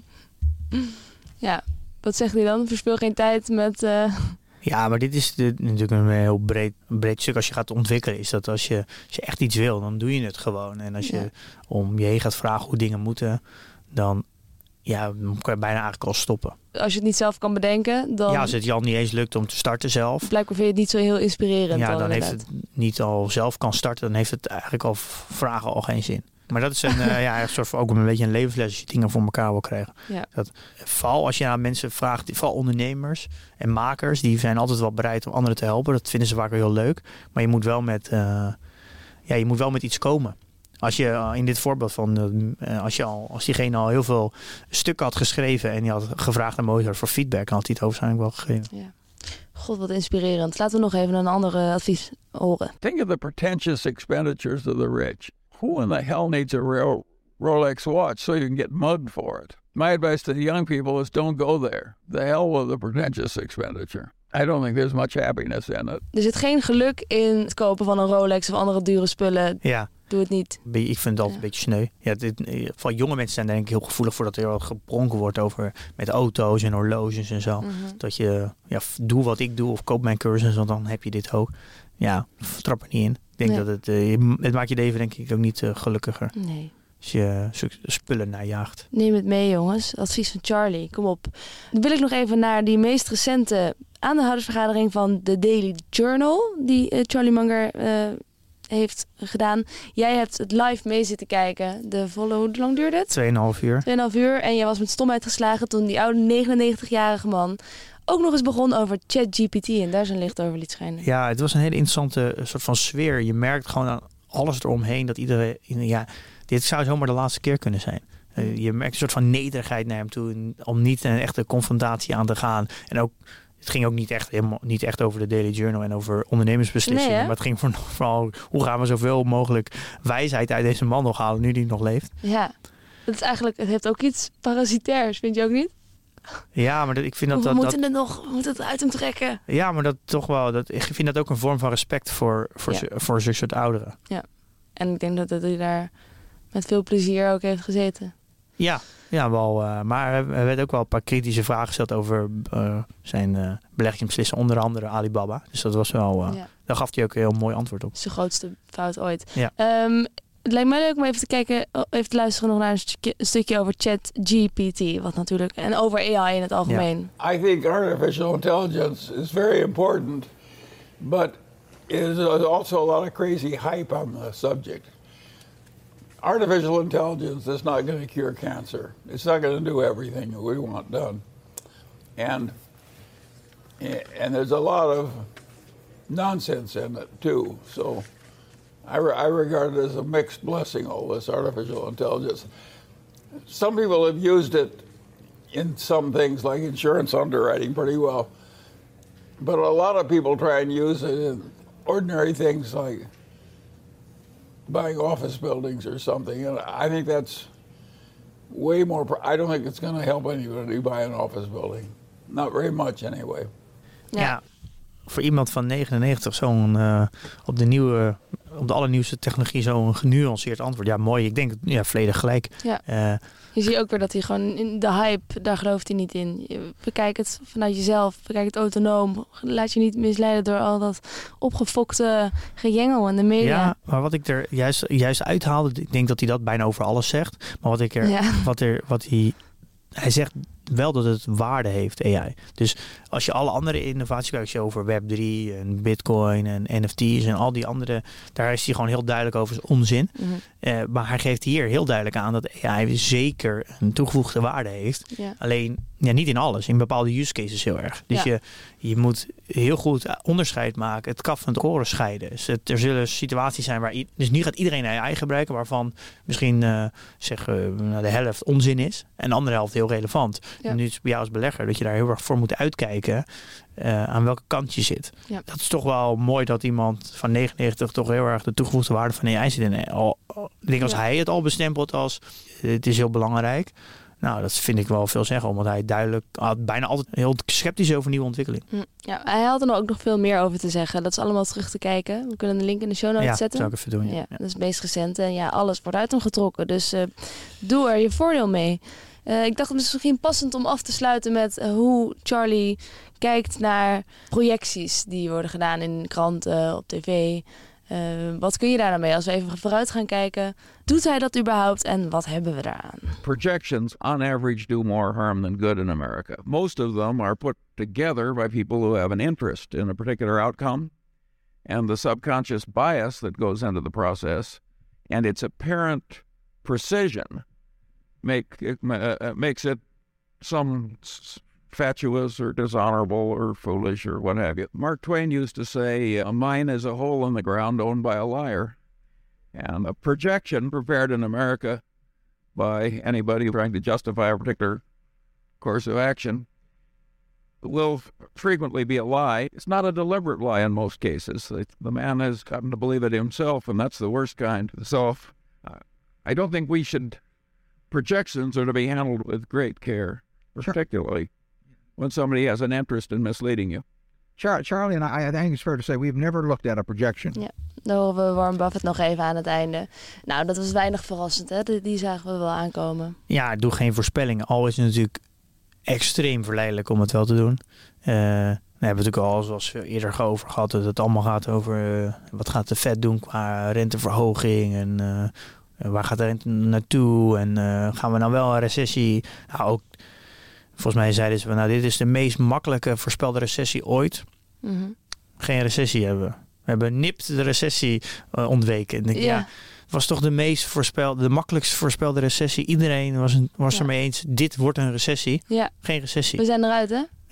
Ja, wat zegt hij dan? Verspil geen tijd met... Uh... Ja, maar dit is de, natuurlijk een heel breed, een breed stuk. Als je gaat ontwikkelen, is dat als je, als je echt iets wil, dan doe je het gewoon. En als je Ja. om je heen gaat vragen hoe dingen moeten, dan, ja, dan kan je bijna eigenlijk al stoppen. Als je het niet zelf kan bedenken, dan... Ja, als het je al niet eens lukt om te starten zelf. Blijkbaar vind je het niet zo heel inspirerend. Ja, al, dan heeft inderdaad. het niet al zelf kan starten, dan heeft het eigenlijk al vragen al geen zin. Maar dat is een, uh, ja, een soort van ook een beetje een levensles als je dingen voor elkaar wil krijgen. Ja. Dat, vooral als je aan mensen vraagt, vooral ondernemers en makers, die zijn altijd wel bereid om anderen te helpen. Dat vinden ze vaak wel heel leuk. Maar je moet wel met, uh, ja, je moet wel met iets komen. Als je uh, in dit voorbeeld van, uh, als, je al, als diegene al heel veel stukken had geschreven en je had gevraagd aan Mozart voor feedback, dan had hij het waarschijnlijk wel gegeven. Ja. God, wat inspirerend. Laten we nog even een ander uh, advies horen. Think of the pretentious expenditures of the rich. Who in the hell needs a real Rolex watch so you can get mugged for it? My advice to the young people is don't go there. The hell with the pretentious expenditure. I don't think there's much happiness in it. Er zit geen geluk in het kopen van een Rolex of andere dure spullen. Ja. Doe het niet. Ik vind het altijd Ja. een beetje sneu. Ja, dit, van jonge mensen zijn denk ik heel gevoelig voor dat er heel gepronken wordt over met auto's en horloges en zo. Mm-hmm. Dat je, ja, doe wat ik doe of koop mijn cursus, want dan heb je dit ook. Ja, trap er niet in. Ik denk Nee. dat het, uh, het maakt je leven denk ik ook niet uh, gelukkiger. Nee. Als je uh, spullen najaagt. Neem het mee, jongens. Advies van Charlie. Kom op. Dan wil ik nog even naar die meest recente aandeelhoudersvergadering van de Daily Journal, die uh, Charlie Munger uh, heeft gedaan. Jij hebt het live mee zitten kijken. De volle, hoe lang duurde het? Tweeënhalf uur. Tweeënhalf uur. En jij was met stomheid geslagen toen die oude negenennegentigjarige man ook nog eens begon over ChatGPT en daar zijn licht over liet schijnen. Ja, het was een hele interessante uh, soort van sfeer. Je merkt gewoon aan alles eromheen dat iedereen, ja, dit zou zomaar de laatste keer kunnen zijn. Uh, je merkt een soort van nederigheid naar hem toe om niet een echte confrontatie aan te gaan. En ook Het ging ook niet echt, helemaal, niet echt over de Daily Journal en over ondernemersbeslissingen. Nee, maar het ging vooral hoe gaan we zoveel mogelijk wijsheid uit deze man nog halen nu die nog leeft. Ja, het is eigenlijk, het heeft ook iets parasitairs, vind je ook niet? Ja, maar dat, ik vind dat... We dat, moeten dat, het nog, we moeten het uit hem trekken. Ja, maar dat toch wel... Dat, ik vind dat ook een vorm van respect voor, voor, Ja. z- voor zulke soort ouderen. Ja, en ik denk dat, dat hij daar met veel plezier ook heeft gezeten. Ja, ja wel. Uh, maar er werd ook wel een paar kritische vragen gesteld over uh, zijn uh, beleggingbeslissingen, onder andere Alibaba. Dus dat was wel... Uh, Ja. Daar gaf hij ook een heel mooi antwoord op. Dat is de grootste fout ooit. Ja. Um, het lijkt mij leuk om even te kijken, even te luisteren nog naar een stukje, een stukje over ChatGPT, wat natuurlijk, en over A I in het algemeen. Yeah. I think artificial intelligence is very important, but there's also a lot of crazy hype on the subject. Artificial intelligence is not going to cure cancer. It's not going to do everything that we want done. And and there's a lot of nonsense in it too. So I, re- I regard it as a mixed blessing, all this artificial intelligence. Some people have used it in some things like insurance underwriting pretty well. But a lot of people try and use it in ordinary things like buying office buildings or something. And I think that's way more, pro- I don't think it's going to help anybody buy an office building. Not very much anyway. Ja. Ja, voor iemand van negenennegentig zo'n uh, op de nieuwe, op de allernieuwste technologie zo'n genuanceerd antwoord. Ja, mooi. Ik denk, ja, volledig gelijk. Ja. Uh, Je ziet ook weer dat hij gewoon in de hype, daar gelooft hij niet in. Je, bekijk het vanuit jezelf, bekijk het autonoom. Laat je niet misleiden door al dat opgefokte gejengel in de media. Ja, maar wat ik er juist, juist uithaalde, ik denk dat hij dat bijna over alles zegt. Maar wat ik er, Ja. wat er, wat hij, hij zegt wel dat het waarde heeft, A I. Dus als je alle andere innovaties kijkt, over Web drie en Bitcoin en N F T's en al die andere, daar is hij gewoon heel duidelijk over zijn onzin. Mm-hmm. Uh, maar hij geeft hier heel duidelijk aan dat A I zeker een toegevoegde waarde heeft. Ja. Alleen, ja, niet in alles. In bepaalde use cases heel erg. Dus Ja. je, je moet heel goed onderscheid maken. Het kaf van de koren scheiden. Dus het, er zullen situaties zijn waar... I- dus nu gaat iedereen A I gebruiken, waarvan misschien uh, zeg, uh, de helft onzin is. En de andere helft heel relevant. Ja. En nu is het bij jou als belegger dat je daar heel erg voor moet uitkijken. Uh, aan welke kant je zit. Ja. Dat is toch wel mooi dat iemand van negenennegentig toch heel erg de toegevoegde waarde van A I zit. En al, al, ik denk als Ja. hij het al bestempelt als het is heel belangrijk. Nou, dat vind ik wel veel zeggen, omdat hij duidelijk had bijna altijd heel sceptisch over nieuwe ontwikkeling. Ja, hij had er ook nog veel meer over te zeggen. Dat is allemaal terug te kijken. We kunnen de link in de show notes Ja, zetten. zou ik even doen. Ja. Ja, dat is het meest recente. En ja, alles wordt uit hem getrokken. Dus uh, doe er je voordeel mee. Uh, ik dacht het misschien passend om af te sluiten met uh, hoe Charlie kijkt naar projecties die worden gedaan in kranten, op tv. Uh, wat kun je daar nou mee? Als we even vooruit gaan kijken, doet hij dat überhaupt en wat hebben we daaraan? Projections, on average, do more harm than good in America. Most of them are put together by people who have an interest in a particular outcome, and the subconscious bias that goes into the process, and its apparent precision make it, uh, makes it some fatuous or dishonorable or foolish or what have you. Mark Twain used to say, a mine is a hole in the ground owned by a liar. And a projection prepared in America by anybody trying to justify a particular course of action will frequently be a lie. It's not a deliberate lie in most cases. The man has gotten to believe it himself, and that's the worst kind. So uh, I don't think we should... Projections are to be handled with great care, particularly when somebody has an interest in misleading you. Char- Charlie and I, I think it's fair to say we've never looked at a projection. Ja, dan horen we Warren Buffett nog even aan het einde. Nou, dat was weinig verrassend, hè? Die, die zagen we wel aankomen. Ja, doe geen voorspellingen. Al is het natuurlijk extreem verleidelijk om het wel te doen. Uh, we hebben natuurlijk al, zoals we eerder over gehad, dat het allemaal gaat over uh, wat gaat de Fed doen qua renteverhoging en uh, waar gaat de rente naartoe en uh, gaan we nou wel een recessie? Nou, ook volgens mij zeiden ze, nou, dit is de meest makkelijke voorspelde recessie ooit. Mm-hmm. Geen recessie hebben we. We hebben nipt de recessie uh, ontweken. En ik, Ja. ja, het was toch de meest voorspelde, de makkelijkst voorspelde recessie. Iedereen was, een, was Ja. ermee eens, dit wordt een recessie. Ja, Geen recessie. we zijn eruit, hè? Ja,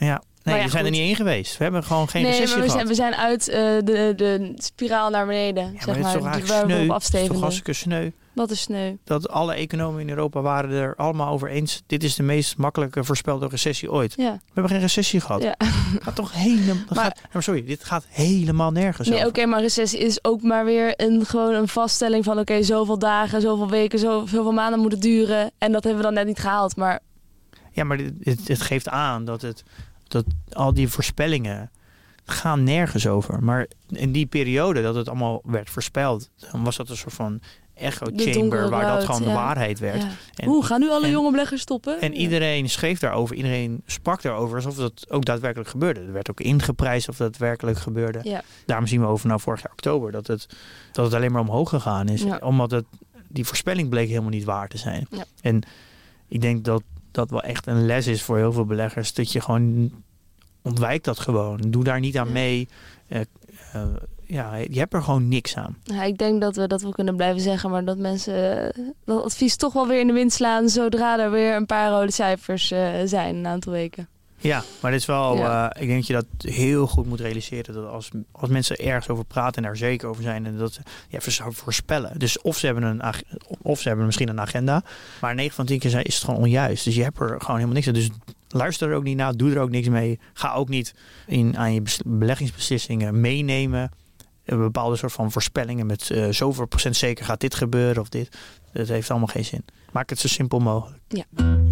Nee, ja, we zijn goed. er niet in geweest. We hebben gewoon geen nee, recessie maar we gehad. zijn, we zijn uit uh, de, de spiraal naar beneden. Ja, zeg maar maar. het is toch Die eigenlijk waar we sneu. op Het is toch afstevenden. hartstikke sneu. Dat is sneu. Dat alle economen in Europa waren er allemaal over eens. Dit is de meest makkelijke voorspelde recessie ooit. Ja. We hebben geen recessie gehad. Ja. Gaat toch helemaal... Maar- gaat, maar sorry, dit gaat helemaal nergens Nee, oké, over. okay, maar recessie is ook maar weer een, gewoon een vaststelling van... oké, okay, zoveel dagen, zoveel weken, zo, zoveel maanden moet het duren. En dat hebben we dan net niet gehaald, maar... Ja, maar dit, het, het geeft aan dat, het, dat al die voorspellingen gaan nergens over. Maar in die periode dat het allemaal werd voorspeld... dan was dat een soort van echo De chamber donkere waar dat ruit, gewoon de ja. waarheid werd. Ja. En, Hoe, gaan nu alle en- jonge beleggers stoppen? En Ja. iedereen schreef daarover, iedereen sprak daarover alsof dat ook daadwerkelijk gebeurde. Er werd ook ingeprijsd of dat werkelijk gebeurde. Ja. Daarom zien we over nou vorig jaar oktober dat het, dat het alleen maar omhoog gegaan is. Ja. Omdat het, die voorspelling bleek helemaal niet waar te zijn. Ja. En ik denk dat dat wel echt een les is voor heel veel beleggers. Dat je gewoon ontwijkt dat gewoon. Doe daar niet aan Ja. mee. Uh, uh, ja, je hebt er gewoon niks aan. Ja, ik denk dat we dat we kunnen blijven zeggen, maar dat mensen uh, dat advies toch wel weer in de wind slaan zodra er weer een paar rode cijfers uh, zijn een aantal weken. Ja, maar dit is wel, Ja. uh, ik denk dat je dat heel goed moet realiseren. Dat als, als mensen ergens over praten en daar zeker over zijn en dat ze ja, voorspellen. Dus of ze, hebben een, ag- of ze hebben misschien een agenda, maar negen van tien keer is het gewoon onjuist. Dus je hebt er gewoon helemaal niks aan. Dus luister er ook niet naar, doe er ook niks mee. Ga ook niet in, aan je bes- beleggingsbeslissingen meenemen. Een bepaalde soort van voorspellingen met uh, zoveel procent zeker gaat dit gebeuren of dit. Dat heeft allemaal geen zin. Maak het zo simpel mogelijk. Ja.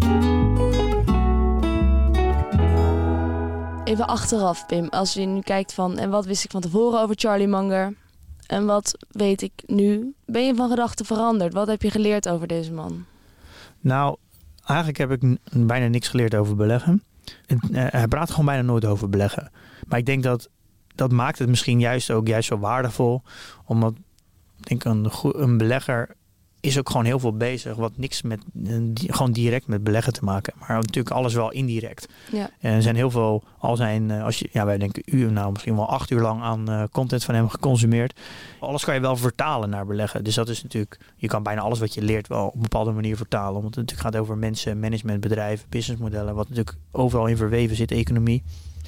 Even achteraf, Pim, als je nu kijkt van... en wat wist ik van tevoren over Charlie Munger? En wat weet ik nu? Ben je van gedachten veranderd? Wat heb je geleerd over deze man? Nou, eigenlijk heb ik n- bijna niks geleerd over beleggen. En, uh, hij praat gewoon bijna nooit over beleggen. Maar ik denk dat dat maakt het misschien juist ook juist zo waardevol. Omdat ik denk een, goe- een belegger is ook gewoon heel veel bezig. Wat niks met die, gewoon direct met beleggen te maken. Maar natuurlijk alles wel indirect. Ja. En er zijn heel veel, al zijn, als je, ja, wij denken uur, nou misschien wel acht uur lang aan uh, content van hem geconsumeerd. Alles kan je wel vertalen naar beleggen. Dus dat is natuurlijk, je kan bijna alles wat je leert wel op een bepaalde manier vertalen. Want het natuurlijk gaat over mensen, management, bedrijven, businessmodellen. Wat natuurlijk overal in verweven zit, economie.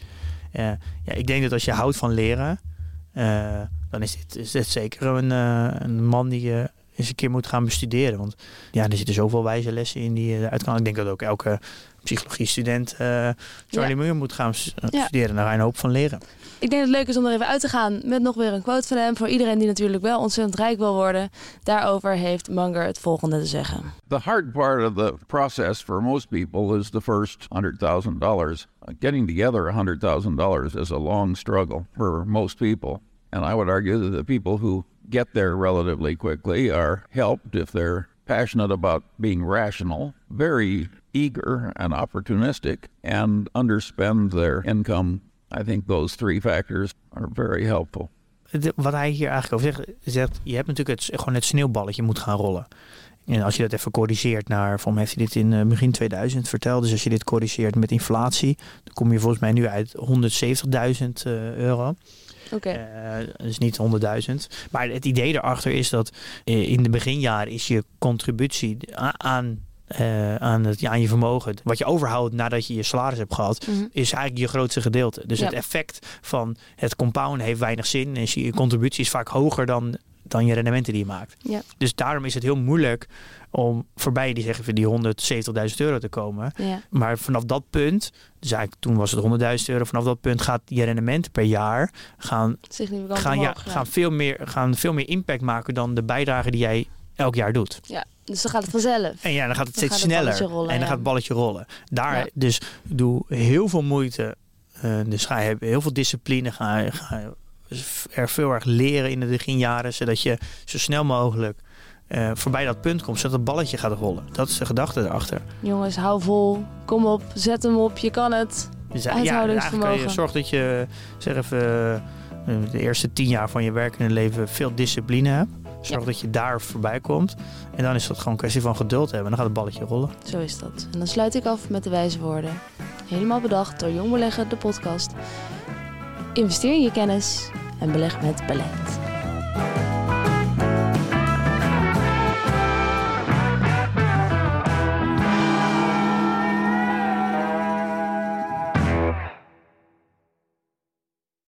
Uh, ja, ik denk dat als je houdt van leren, uh, dan is dit, is dit zeker een, uh, een man die je uh, eens een keer moet gaan bestuderen. Want ja, er zitten zoveel wijze lessen in die je eruit kan. Ik denk dat ook elke psychologie-student uh, Charlie ja. Munger moet gaan studeren. Ja. Daar ga je een hoop van leren. Ik denk dat het leuk is om er even uit te gaan met nog weer een quote van hem. Voor iedereen die natuurlijk wel ontzettend rijk wil worden. Daarover heeft Munger het volgende te zeggen. The hard part of the process for most people is the first one hundred thousand dollars. Getting together one hundred thousand dollars is a long struggle for most people. And I would argue that the people who get there relatively quickly are helped if they're passionate about being rational, very eager and opportunistic, and underspend their income. I think those three factors are very helpful. De, wat hij hier eigenlijk over zegt, zegt je hebt natuurlijk het, gewoon het sneeuwballetje moet gaan rollen. En als je dat even corrigeert naar, voor mij heeft hij dit in uh, begin tweeduizend verteld, dus als je dit corrigeert met inflatie, dan kom je volgens mij nu uit honderdzeventigduizend uh, euro. Oké. Okay. Uh, dus niet honderdduizend. Maar het idee daarachter is dat uh, in de beginjaren is je contributie aan, uh, aan, het, ja, aan je vermogen, wat je overhoudt nadat je je salaris hebt gehad, mm-hmm. is eigenlijk je grootste gedeelte. Dus ja. het effect van het compound heeft weinig zin. En je contributie is vaak hoger dan, dan je rendementen die je maakt. Ja. Dus daarom is het heel moeilijk om voorbij die zeggen die honderdzeventigduizend euro te komen. Ja. Maar vanaf dat punt, dus eigenlijk toen was het honderdduizend euro, vanaf dat punt gaat je rendementen per jaar gaan, gaan, ja, ja. gaan, veel meer, gaan veel meer impact maken dan de bijdrage die jij elk jaar doet. Ja, dus dan gaat het vanzelf. En ja, dan gaat het dan steeds gaat sneller. Het rollen, en dan ja. gaat het balletje rollen. Daar, ja. Dus doe heel veel moeite. Uh, dus ga je heel veel discipline. Ga, ga er veel erg leren in de beginjaren, zodat je zo snel mogelijk Uh, voorbij dat punt komt, zodat het balletje gaat rollen. Dat is de gedachte erachter. Jongens, hou vol. Kom op, zet hem op. Je kan het. Dus, ja, eigenlijk kan je zorgen dat je zeg even, uh, de eerste tien jaar van je werkende leven veel discipline hebt. Zorg ja. dat je daar voorbij komt. En dan is dat gewoon een kwestie van geduld hebben. En dan gaat het balletje rollen. Zo is dat. En dan sluit ik af met de wijze woorden. Helemaal bedacht door Jong Beleggen, de podcast. Investeer in je kennis en beleg met Belet.